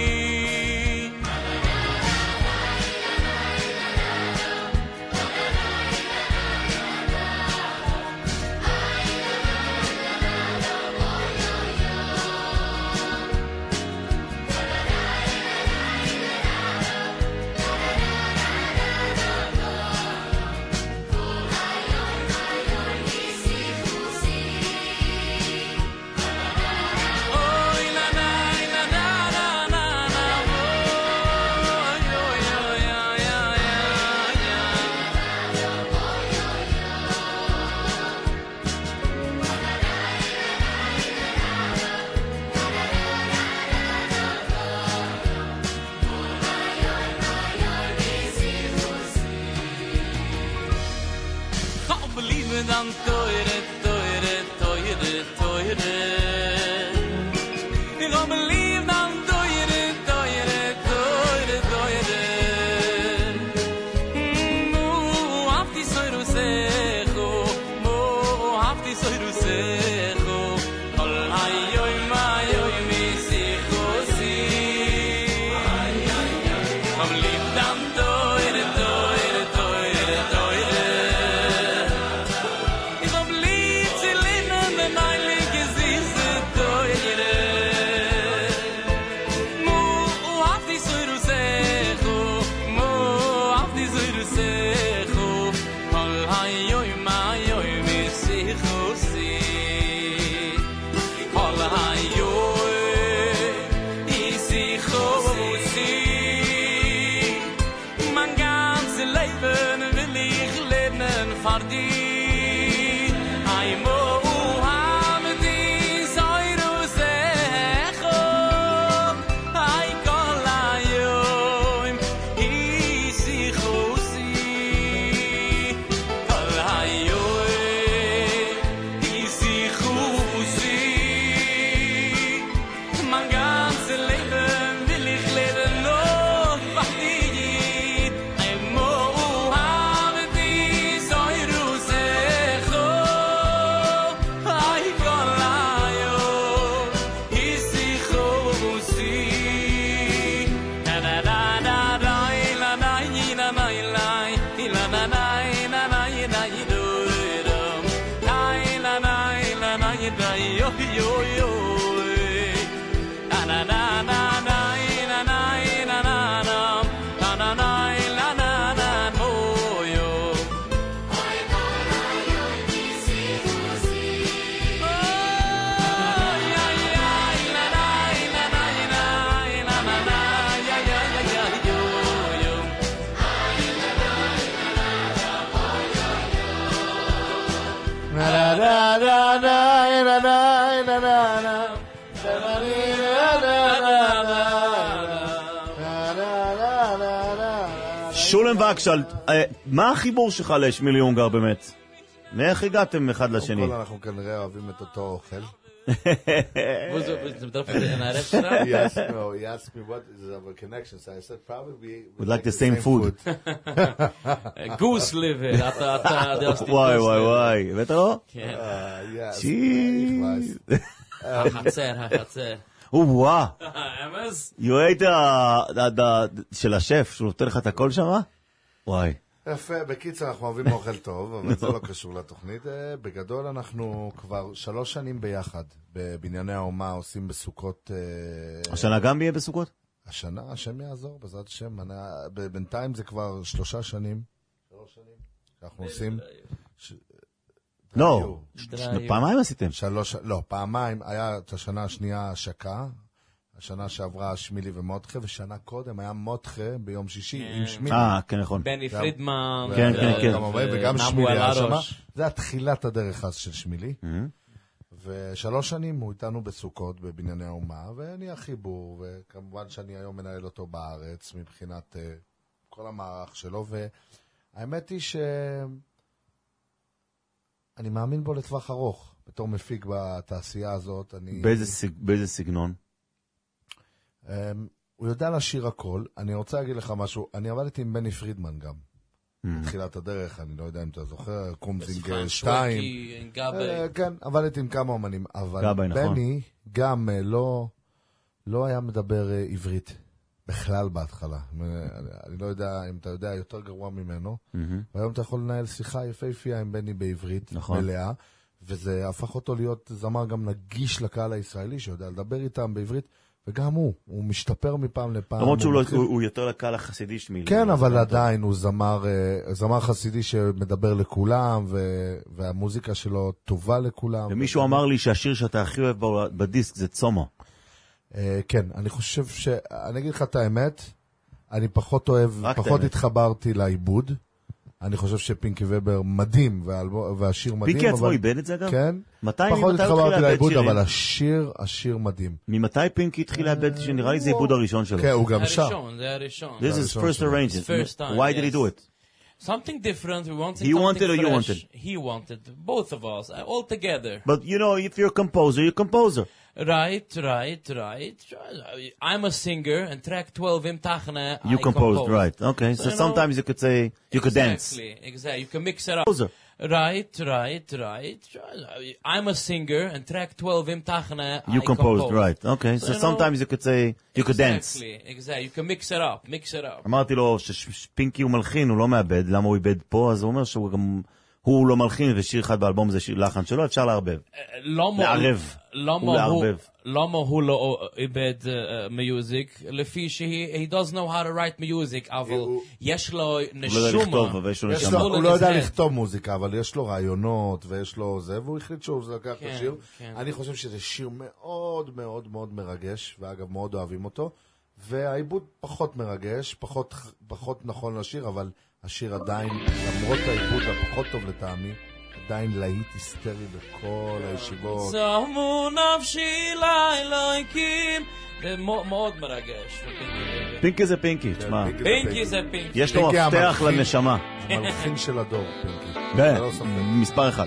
Dan toire, toire, toire, toire Ik ga mijn lief dan toire, toire, toire, toire Mo hafti soiru secho, mo hafti soiru secho Kol hayoy mayoy misicho si Kom lief dan toire, toire, toire, toire שולם וקשל, מה החיבור שלך לשמילי אונגר באמת? מאיך הגעתם אחד לשני? קודם כל אנחנו כנראה אוהבים את אותו אוכל. Wo ist es mit drauf in einer Restaurant? Yes, no, he asked me what is our connection. So I said probably we, we like the same food. Goose liver. וואי וואי וואי. הבאת לו? כן. Yes. צ'יז. החצר, החצר. וואו. אמס? You ate של השף, שהוא נותן לך את הכל שם? וואי. יפה, בקיצר אנחנו אוהבים אוכל טוב, אבל זה לא קשור לתוכנית. בגדול אנחנו כבר שלוש שנים ביחד, בבנייני האומה עושים בסוכות... השנה גם יהיה בסוכות? השנה, השם יעזור, בעזרת השם. בינתיים זה כבר שלושה שנים. שלוש שנים. אנחנו עושים... לא, פעמיים עשיתם. שלוש, לא, פעמיים, היה את השנה השנייה השקה, השנה שעברה שמילי ומודחה, ושנה קודם היה מודחה ביום שישי עם שמילי. אה, כן, נכון. בני פרידמן. כן, כן, כן. וגם שמילי היה שמה. זה התחילת הדרך אז של שמילי. ושלוש שנים הוא איתנו בסוכות בבנייני האומה, ואני החיבור, וכמובן שאני היום מנהל אותו בארץ, מבחינת כל המערך שלו, האמת היא ש... אני מאמין בו לטווח ארוך, בתור מפיק בתעשייה הזאת. אני... באיזה, סג... באיזה סגנון? Um, הוא יודע לשיר הכל. אני רוצה להגיד לך משהו, אני עבדתי עם בני פרידמן גם. בתחילת הדרך, אני לא יודע אם אתה זוכר, קומזינג שתיים. כן, עבדתי עם כמה אומנים, אבל בני גם לא לא היה מדבר עברית בכלל בהתחלה. אני לא יודע אם אתה יודע, יותר גרוע ממנו. והיום אתה יכול לנהל שיחה יפהפייה עם בני בעברית מלאה, וזה הפך אותו להיות זמר גם נגיש לקהל הישראלי, שיודע לדבר איתם בעברית, וגם הוא, הוא משתפר מפעם לפעם. למרות שהוא מתחיל... הוא יותר לקהל החסידי שמיל. כן, אבל עדיין הוא זמר, זמר חסידי שמדבר לכולם, ו... והמוזיקה שלו טובה לכולם. ומישהו אמר לי שהשיר שאתה הכי אוהב בדיסק זה צומו. כן, אני חושב ש... אני אגיד לך את האמת, אני פחות אוהב, פחות התחברתי לעיבוד. אני חושב שפינקי ובר מדהים, והשיר מדהים. פינקי עצמו איבד את זה גם? כן. מתי, פחות התחברתי לעיבוד, אבל השיר, השיר מדהים. ממתי פינקי התחיל לאבד, שנראה לי זה העיבוד הראשון שלו? כן, הוא גם שר. הראשון, זה הראשון. This is first arrangement. First time, Why did he do it? Something different, we wanted He something wanted or fresh. you wanted? He wanted, both of us, all together. But you know, if you're a composer, you're a composer. Right, right, right. I'm a singer, and track twelve in Tachna, You I composed, composed. right. Okay, so, so sometimes know, you could say, you could dance. Exactly, exactly. You can mix it up. Composer. Right, right, right. I'm a singer, and track twelve in Tachna, You I composed, composed. right. Okay, so, so you sometimes know, you could say, you could dance. Exactly, exactly. You can mix it up, mix it up. אמרתי לו שפינקי הוא מלחין, הוא לא מאבד, למה הוא איבד פה? אז הוא אומר שהוא גם... הוא לא מלחין ושיר אחד באלבום זה שיר לחן שלו, אפשר לערבב. לערב. למה הוא לא איבד מיוזיק? לפי he doesn't know how to write music, אבל יש לו נשומה. הוא לא יודע לכתוב מוזיקה, אבל יש לו רעיונות ויש לו זה, והוא החליט שהוא לקח את השיר. אני חושב שזה שיר מאוד מאוד מאוד מרגש, ואגב מאוד אוהבים אותו, והעיבוד פחות מרגש, פחות נכון לשיר, אבל השיר עדיין, למרות העיבוד הפחות טוב לטעמי, עדיין להיט היסטרי בכל הישיבות. צמו נפשי לאלוהים. זה מאוד מרגש. פינקי זה פינקי, תשמע. פינקי זה פינקי. יש לו מפתח לנשמה. המלחין של הדור, פינקי. מספר אחד.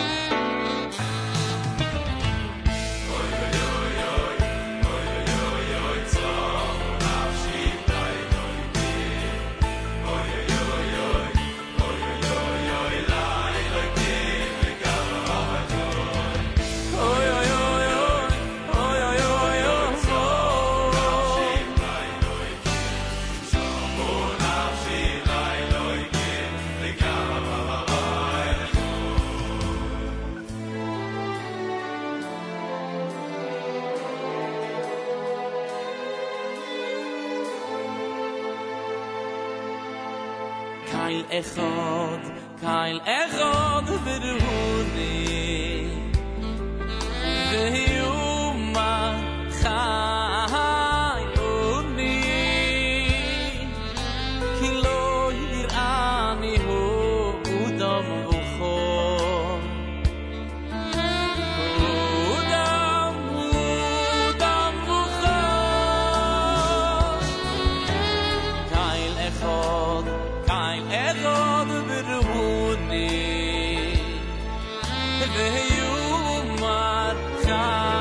Kein Echad, kein Echad beruni Vehiyuma chayuni Ki lo yir'ani hu udam v'chor Udam, udam v'chor Kein Echad Kein Echad beruni Vehiyumar Chayuni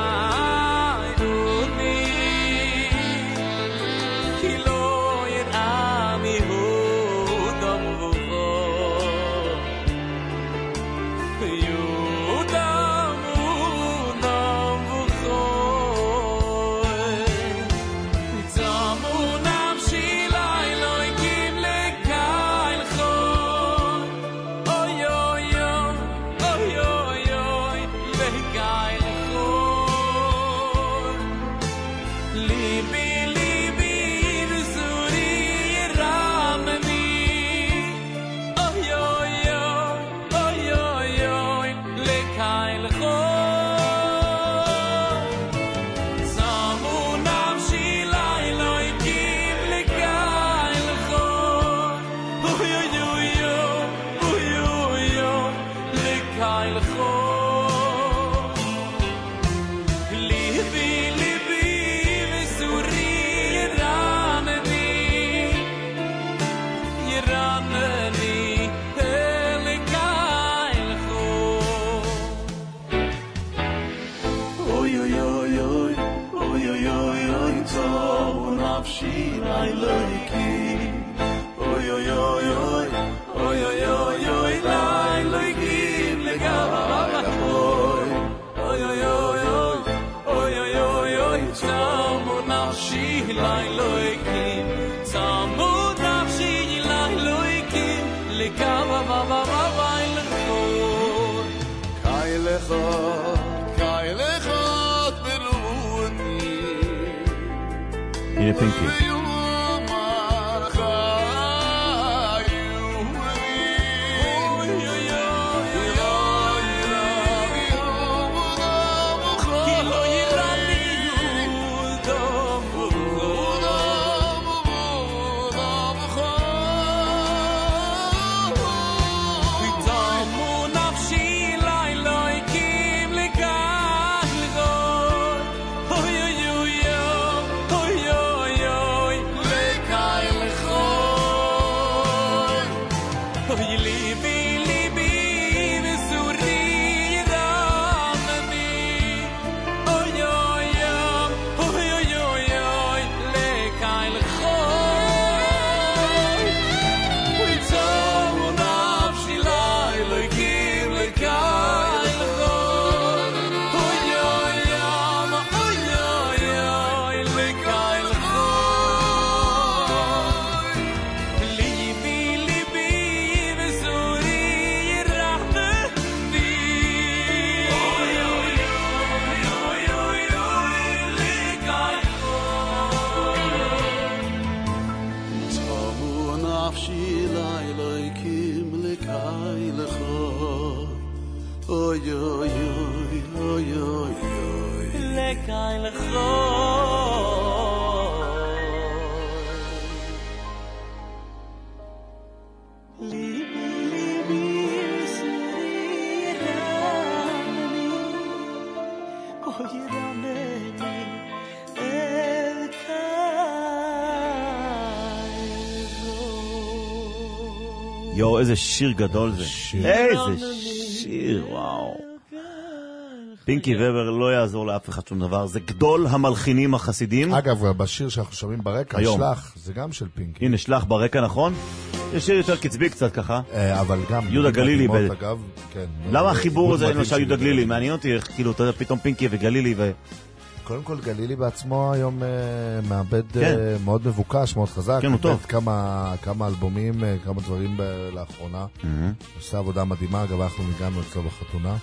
נפשי לאלוהיקי אוי אוי אוי אוי אוי אוי אוי אוי לאלוהיקי לגבי אוי אוי אוי אוי אוי אוי אוי אוי צמו נפשי לאלוהיקי צמו נפשי לאלוהיקי לגבי אוי לחוד קאי לחוד קאי לחוד בלוני הנה פינקי. יו, איזה שיר גדול זה. איזה שיר, וואו. פינקי ובר לא יעזור לאף אחד שום דבר, זה גדול המלחינים החסידים. אגב, בשיר שאנחנו שומעים ברקע, שלח, זה גם של פינקי. הנה, שלח ברקע, נכון? יש שיר יותר קצבי קצת ככה. אבל גם... יהודה גלילי. כן. למה החיבור הזה, למשל יהודה גלילי? מעניין אותי, כאילו, אתה יודע, פתאום פינקי וגלילי ו... קודם כל, גלילי בעצמו היום מאבד מאוד מבוקש, מאוד חזק. כן, הוא טוב. כמה אלבומים, כמה דברים לאחרונה. עושה עבודה מדהימה, אגב, אנחנו ניגענו אצלו בחתונה.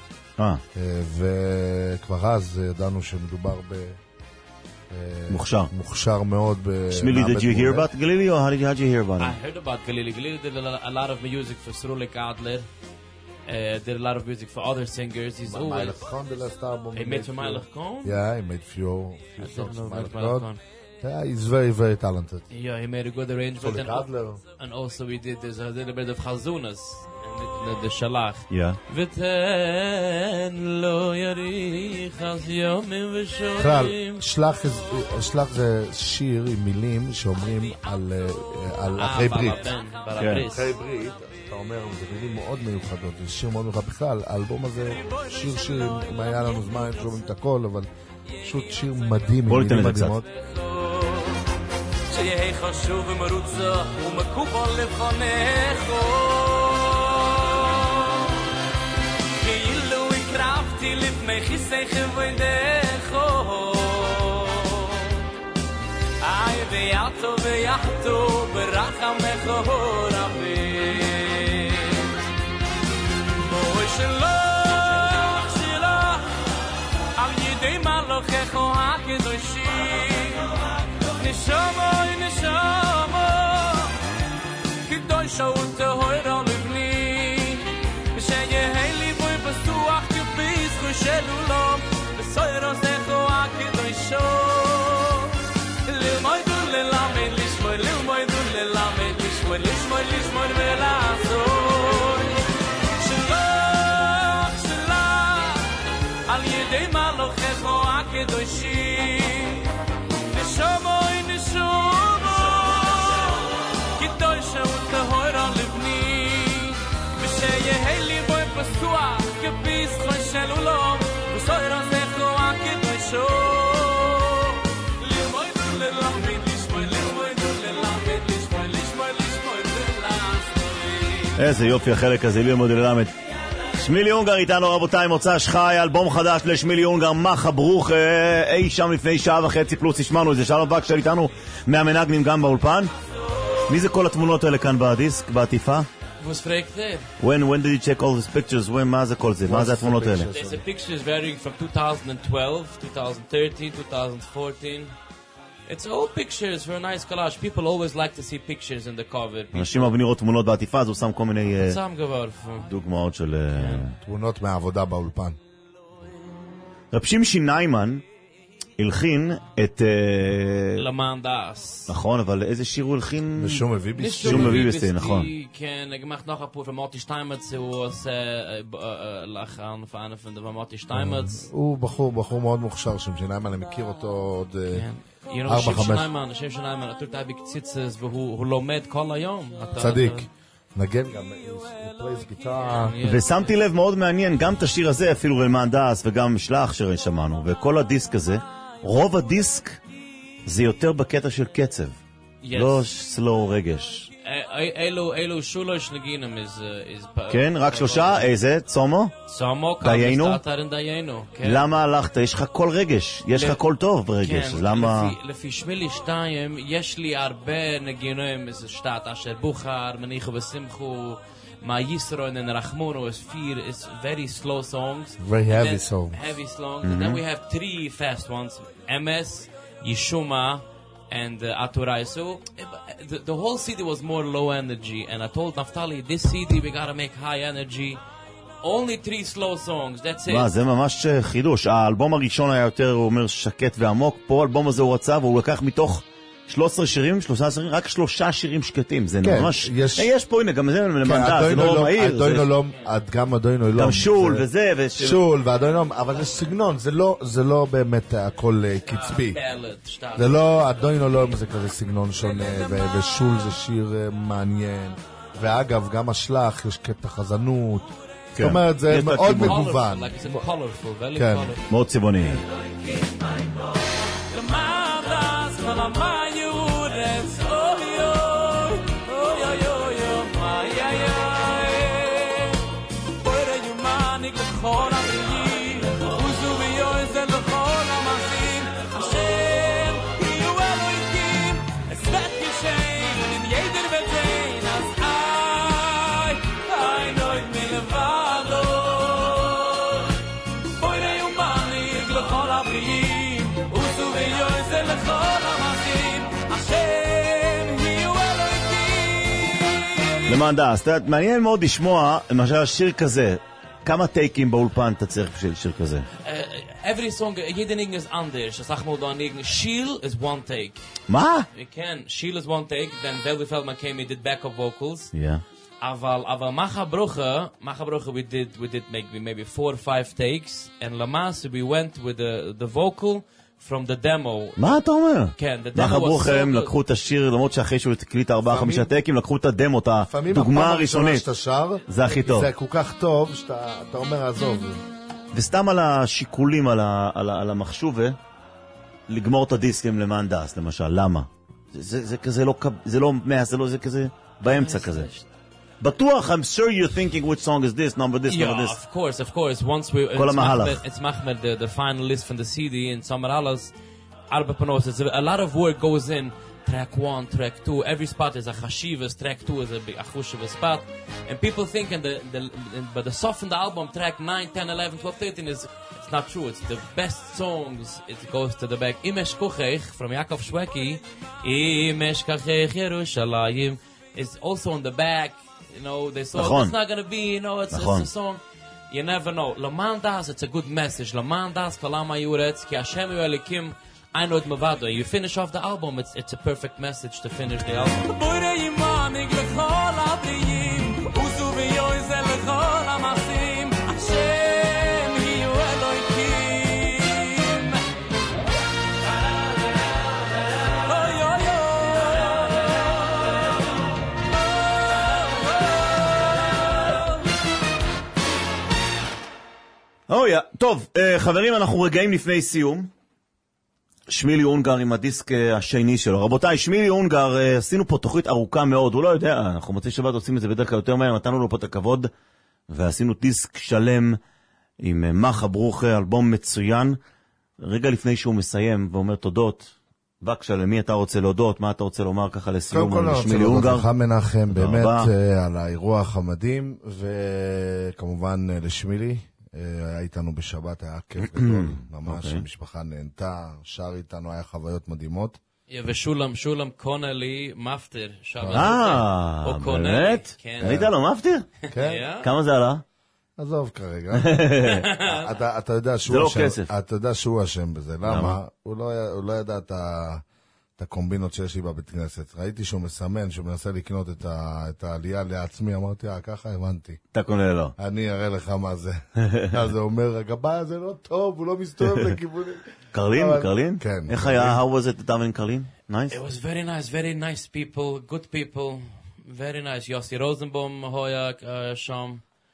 וכבר אז ידענו שמדובר ב... מוכשר. מוכשר מאוד. Shmili, did you hear about Galili or how did you, how did you hear about him? I heard about Galili. Galili did a lot of music for Srulik Adler. Uh, did a lot of music for other singers. He's always... Melech Khan, the last album. He made for Melech Khan? Yeah, he made few, few songs for Melech Khan. Yeah, he's very, very talented. Yeah, he made a good arrangement. Srulik Adler. And also we did this, a little bit of Chazunas. The, the Shalach. Yeah. V'ten lo yarich as yomim v'shorim. בכלל, שלח זה שיר עם מילים שאומרים על אחרי ברית. אחרי ברית. אתה אומר, זה מילים מאוד מיוחדות, זה שיר מאוד מיוחד. בכלל, האלבום הזה, שיר שיר, אם היה לנו זמן, שומעים את הכל, אבל פשוט שיר מדהים, בוא ניתן לזה קצת. שיהיה חשוב ומרוצה ומקובל לפניך כאילו הקרבתי לפני חיסכם וידך איי ויעתו ויעתו ברחמך רבי בואי שלך שלך על ידי מלוכך הקדושים נשמה נשמה כדאי שאותה הוירה לבני ושיהיה לי בוי פסוח כפיס חושל אולם בסויר עוזך כדאי שוב ללמוד וללמד לשמור ללמוד וללמד לשמור לשמור לשמור ולעזור שלך שלך על ידי מלוכך הקדושים נשמה נשמה כדאי שאותה הוירה לבני ושיהיה לי בוי פסוח כפיס חושל אולם בסויר עוזך כדאי שוב ללמוד וללמד לשמור איזה יופי החלק הזה, לי מודל למד. שמילי אונגר איתנו רבותיי, מוצא שחי, אלבום חדש לשמילי אונגר, מחה ברוך, אי שם לפני שעה וחצי פלוס, השמענו איזה שלום בקשר איתנו מהמנגנים גם באולפן. מי זה כל התמונות האלה כאן בדיסק, בעטיפה? Was fragt er? When, when did you check all these pictures? When, מה זה כל זה? מה זה התמונות האלה? The pictures varying from twenty twelve, twenty thirteen, twenty fourteen. It's old pictures for a nice collage. People always like to see pictures in the cover. אנשים אוהבים לראות תמונות בעטיפה, אז הוא שם כל מיני דוגמאות של... תמונות מהעבודה באולפן. רב שמשי ניימן הלחין את... למען דאס. נכון, אבל איזה שיר הוא הלחין? משום מביא ביסטי. משום מביא ביסטי, נכון. כן, gemacht noch ein paar von Marty Steinmetz, הוא עושה לחן פענה von der Marty Steinmetz. הוא בחור, בחור מאוד מוכשר, שמשי ניימן, אני מכיר אותו עוד... ארבע, חמש. שם שניימן, שם שניימן, אתה יודע בקציצס, והוא לומד כל היום. צדיק. נגן גם, פלייס גיטרה. ושמתי לב מאוד מעניין, גם את השיר הזה, אפילו למען דאס, וגם שלח ששמענו, וכל הדיסק הזה, רוב הדיסק זה יותר בקטע של קצב. לא סלו רגש. אלו, אלו שולוש נגינים is... כן, רק שלושה, איזה? צומו? צומו, דיינו? דיינו. למה הלכת? יש לך כל רגש, יש לך כל טוב רגש, למה... לפי שמילי שתיים, יש לי הרבה נגינים, איזה שטעת, אשר בוחר, מניחו ושמחו, מה ישרון and רחמונו, is fear, is very slow songs. Very heavy songs. Heavy songs. And then we have three fast ones, M S, Yeshuma, and uh, Aturai. So the, the whole C D was more low energy, and I told Naftali, this C D we gotta make high energy. Only three slow songs, that's it. מה, זה ממש חידוש. האלבום הראשון היה יותר, הוא אומר, שקט ועמוק. פה האלבום הזה הוא רצה, והוא לקח מתוך שלושה עשר שירים, שלושה עשר שירים, רק שלושה שירים שקטים. זה כן, ממש... יש... יש פה, הנה, גם זה למנדה, זה לא מהיר. הדוינו לא, גם הדוינו לא. גם שול וזה. שול והדוינו לא, אבל זה סגנון, זה לא, זה לא באמת הכל קצבי. זה לא, הדוינו לא זה כזה סגנון שונה, ושול זה שיר מעניין. ואגב, גם השלח, יש קטע חזנות. זאת אומרת, זה מאוד מגוון. כן, מאוד צבעוני. למען דאס, מעניין מאוד לשמוע, למשל, שיר כזה, כמה טייקים באולפן אתה צריך בשביל שיר כזה? Every song, jede Ning is anders. Sag mal da Ning, Shiel is one take. מה? You can, Shiel is one take, then Velvet Feldman came, he did backup vocals. Yeah. Aval, aval Macha Bruche, Macha Bruche, we did, we did maybe, maybe four or five takes, and Lamas, we went with the, the vocal from the demo. מה אתה אומר? כן, the demo was so... מאחה ברוכה הם לקחו את השיר, למרות שאחרי שהוא הקליט ארבעה חמישה טייקים, לקחו את הדמו, את הדוגמה הראשונית. זה הכי טוב. זה כל כך טוב, שאתה אומר, עזוב. וסתם על השיקולים, על, ה, על, ה, על המחשוב, לגמור את הדיסקים למען דאס, למשל, למה? זה, זה כזה לא, זה לא מאה, זה לא, זה כזה באמצע כזה. בטוח, I'm sure you're thinking which song is this, number this, yeah, number this. Yeah, of course, of course. Once we, כל המהלך. It's Mahmed, the, the final list from the C D, and Samar Allah's Arba Panos. A lot of work goes in. Track one, track two. Every spot is a chashivas. Track two is a big achushiva spot. And people think, in the, the, in, but the soft in the album, track nine, ten, eleven, twelve, thirteen is, it's not true. It's the best songs. It goes to the back. Imesh Kuchech from Yaakov Shweki. Imesh Kuchech Yerushalayim is also on the back. You know, they saw נכון. It's not going to be, you know, it's, it's a song. You never know. Laman Das, it's a good message. Laman Das, Kalama Yuretz, Ki Hashem Yu Elikim, Einod Mavado. You finish off the album, it's it's a perfect message to finish the album. אוי, טוב, חברים, אנחנו רגעים לפני סיום. שמילי אונגר עם הדיסק השני שלו. רבותיי, שמילי אונגר, עשינו פה תוכנית ארוכה מאוד, הוא לא יודע, אנחנו מוצאים שבת עושים את זה בדרך כלל יותר מהר, נתנו לו פה את הכבוד, ועשינו דיסק שלם עם מחה ברוכה, אלבום מצוין. רגע לפני שהוא מסיים ואומר תודות, בבקשה, למי אתה רוצה להודות, מה אתה רוצה לומר ככה לסיום על שמילי אונגר? קודם כל, מנחם, באמת על האירוח המדהים, וכמובן לשמילי, היה איתנו בשבת, היה כיף גדול, ממש, המשפחה נהנתה, שר איתנו, היה חוויות מדהימות. ושולם, שולם קונה לי מפטר. אה, באמת? היית לו מפטר? כן. כמה זה עלה? עזוב כרגע. אתה יודע שהוא אשם בזה. למה? הוא לא ידע את הקומבינות שיש לי בבית כנסת. ראיתי שהוא מסמן, שהוא מנסה לקנות את העלייה לעצמי, אמרתי, אה, ככה הבנתי. אתה קונה לו. אני אראה לך מה זה. אז הוא אומר, הגבאי הזה לא טוב, הוא לא מסתובב לכיוונים. קרלין? קרלין? כן. איך היה? How was it down in קרלין? Nice? It was very nice, very nice people, good people, very nice. יוסי רוזנבום היה שם.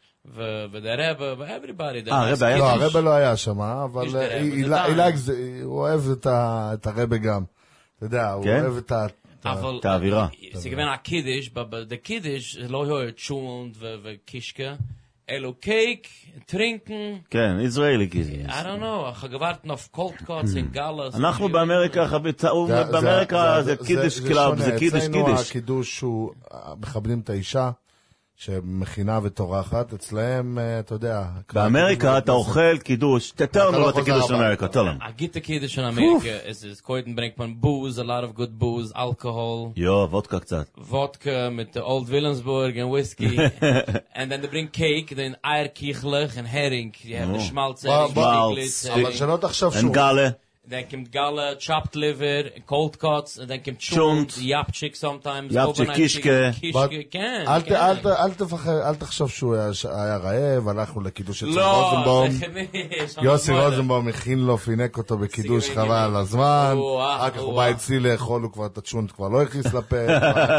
ודרבה, ו-everybody. אה, הרבה היה? לא, הרבה לא היה שם, אבל הוא אוהב את הרבה גם. אתה יודע, הוא אוהב את האווירה. זה גוון הקידיש, בקידיש לא היה צ'ולנד וקישקה, אלו קייק, טרינקן. כן, ישראלי קידיש. I don't know, חגברת נוף קולטקוטס עם גלס. אנחנו באמריקה, באמריקה זה קידיש קלאב, זה קידיש קידיש. אצלנו הקידוש הוא, מכבדים את האישה, שמכינה וטורחת, אצלהם, אתה יודע... באמריקה אתה אוכל קידוש, תתאר לנו את הקידוש של אמריקה, תאר לנו. I get the kiddush in America is koiten bringt man booze, a lot of good booze, alcohol. Jo, vodka קצת. Vodka mit the Old Williamsburg and whiskey. And then they bring cake, then eierkichlich and herring. You have the schmaltz. אבל שלא תחשוב שהוא... גאלה. Then kommt Galle, chopped liver, cold cuts, and then kommt Chunt, Yapchik sometimes, Yapchik, Kishke. Kishke, כן, כן. אל תפחד, אל תחשוב שהוא היה רעב, הלכנו לקידוש אצל רוזנבום. יוסי רוזנבום הכין לו, פינק אותו בקידוש חבל על הזמן, אחר כך הוא בא אצלי לאכול, הוא כבר את הצ'ונט כבר לא הכניס לפה,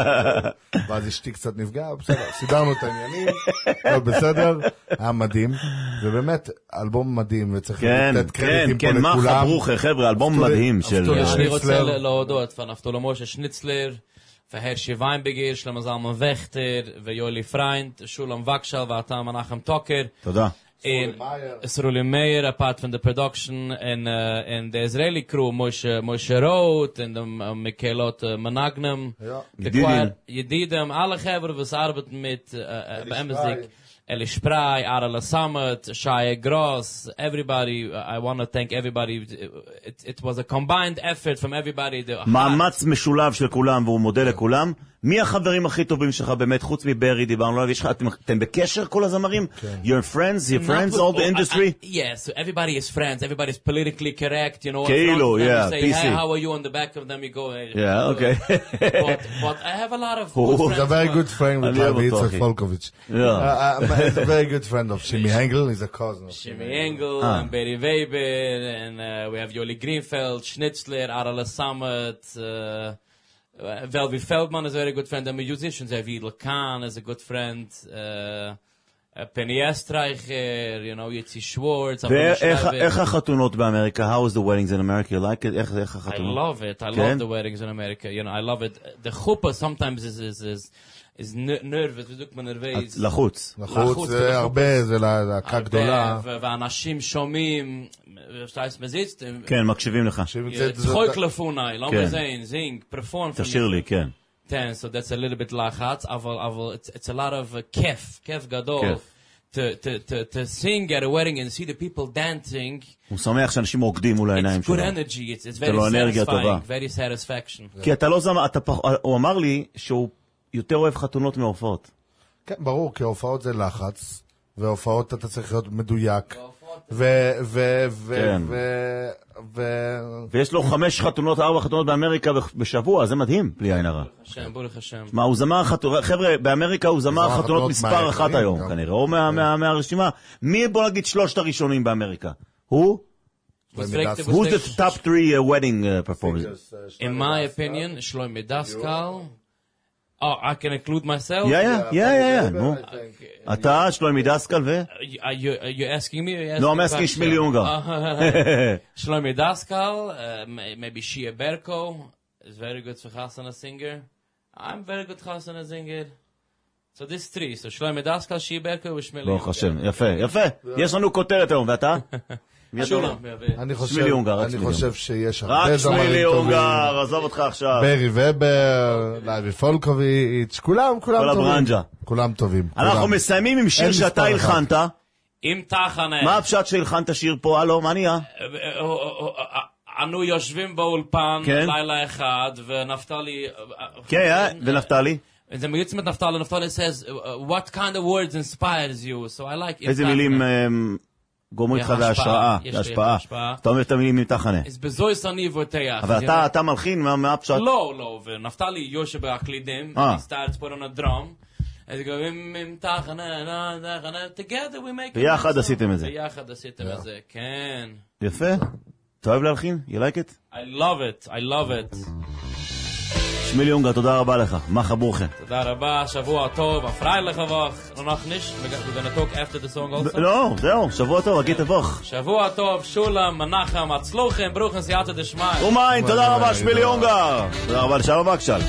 ואז אשתי קצת נפגע, בסדר, סידרנו את העניינים, לא בסדר, היה מדהים, ובאמת, אלבום מדהים, וצריך לתת קרדיטים פה לכולם. מחה ברוכה, חבר'ה, אלבום מדהים של... אני רוצה להודות פנפתו למשה שניצלר, והרשי ויינבגר, שלמה זלמן וכטר, ויולי פריינט, שולם וקשל, ואתה מנחם טוקר. תודה. Sruli Meyer, apart from the production, and uh, and the Israeli crew, Moshe Moshe Roth, and the uh, Mikelot uh, Managnum, the choir, Yedidem, alle Geber, was arbeiten mit Beemsdik, Eli Spray, Arala Samet, Shaya Gross, everybody. I want to thank everybody. It, it was a combined effort from everybody. מאמץ משולב של כולם, והוא מודה לכולם. מי החברים הכי טובים שלך באמת, חוץ מברי, דיברנו עליו, אתם בקשר כל הזמרים? Your friends, your friends, all the industry? Yes, everybody is friends, everybody is politically correct, you know. כאילו, yeah, P C. Hey, how are you on the back of them, you go, hey. Yeah, okay. but, but I have a lot of good friends. He's a very good friend with Rabbi Yitzhak Folkovich. Yeah. He's a very good friend of Shimi Engel, he's a cousin of Shimi Engel, and Barry Weber, and uh, we have Yoli Greenfeld, Schnitzler, Arala Samet, uh, Velvi Feldman is a very good friend. The musicians, Avidel Khan is a good friend. Uh, Penny Estreicher, you know, Yitzi Schwartz. איך החתונות באמריקה? How is the weddings in America? You like it? איך החתונות? I love it. I love the weddings in America. You know, I love it. The chuppah sometimes is is is is nervous. Wie sagt man nervös? לחוץ. לחוץ זה הרבה, זה להקה גדולה. ואנשים שומעים, שטייס מזיצת. כן, מקשיבים לך. צחוק לפונאי, לא מזיין, זינג, פרפורם. תשאיר לי, כן. ten, so that's a little bit לחץ, אבל, אבל it's, it's a lot of uh, כיף, כיף גדול, to, to, to, to sing at a wedding and see the people dancing. הוא שמח שאנשים רוקדים מול העיניים שלו. It's good energy, it's, it's very satisfying, very satisfaction. כי אתה לא זמן, הוא אמר לי שהוא יותר אוהב חתונות מהופעות. כן, ברור, כי הופעות זה לחץ, והופעות אתה צריך להיות מדויק. ו... ו... ו... ו... ו... ויש לו חמש חתונות, ארבע חתונות באמריקה בשבוע, זה מדהים, בלי עין הרע. השם, בורך השם. מה, הוא זמר חתונות, חבר'ה, באמריקה הוא זמר חתונות מספר אחת היום, כנראה, או מהרשימה. מי, בוא נגיד, שלושת הראשונים באמריקה? הוא? Who's the top three uh, wedding uh, performers? In my opinion, Shlomi Daskal, Oh, I can include myself? יא, יא, יא, יא, נו. אתה, שלומי דסקל ו... Are you, are you asking me? Or are you No, I'm asking asking Shmili Ungar. Shlomi Daskal, uh, maybe Shia Berko is very good for Hasana singer. I'm very good Hasana singer. So this three. So Shlomi Daskal, Shia Berko ושמילי Ungar. ברוך השם, יפה, יפה. יש לנו כותרת היום, ואתה? שולם. אני חושב, שמילי אונגר, אני חושב שיש רק הרבה זמרים שמילי טובים. אונגר, עזוב אותך עכשיו. ברי ובר, לייבי פולקוביץ', כולם, כולם כל טובים. הברנג'ה. כולם טובים. אנחנו כולם. מסיימים עם שיר אין שאתה מספר אחד. הלחנת. עם תחנה. מה הפשט שהלחנת שיר פה? הלו, מה נהיה? אנו יושבים באולפן כן. לילה אחד, ונפתלי... כן, ונפתלי? זה מיוצא את נפתלי, נפתלי says, what kind of words inspires you? So I like... איזה מילים גורמו איתך להשראה, להשפעה. אתה אומר את המילים עם תחנה. אז בזויס אני ותח. אבל אתה מלחין, מה הפשט? לא, לא, ונפתלי יושב בהקלידים, he starts put on a drum, אז גורמים עם תחנה, תחנה, together we make... ביחד עשיתם את זה. ביחד עשיתם את זה, כן. יפה. אתה אוהב להלחין? You like it? I love it, I love it. שמילי אונגר, תודה רבה לך. מה חברוכם? תודה רבה, שבוע טוב, הפרייליך אבוך. noch nicht, we're gonna talk after the song also. לא, זהו, שבוע טוב, אגיד אבוך. שבוע טוב, שולם, מנחם, הצלוחם, ברוכן סייעתא דשמיא. ומיין, תודה רבה, שמילי אונגר. תודה רבה לשלום אקשל.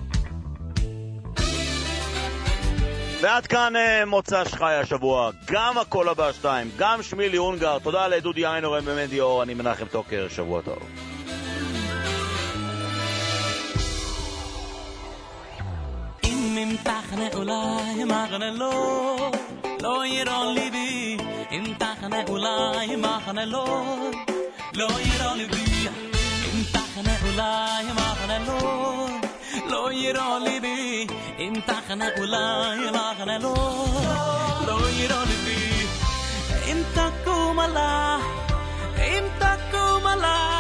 ועד כאן מוצא שחי השבוע, גם הכל הבא שתיים, גם שמילי אונגר. תודה לדודי איינורם במדיו, אני מנחם טוקר, שבוע טוב. אם תחנה אולי מחנה לא לא ירון ליבי אם תחנה אולי מחנה לא לא ירון ליבי אם תחנה אולי מחנה לא לא ירון ליבי אם תחנה אולי מחנה לא לא ירון ליבי אם תקום עלה אם תקום עלה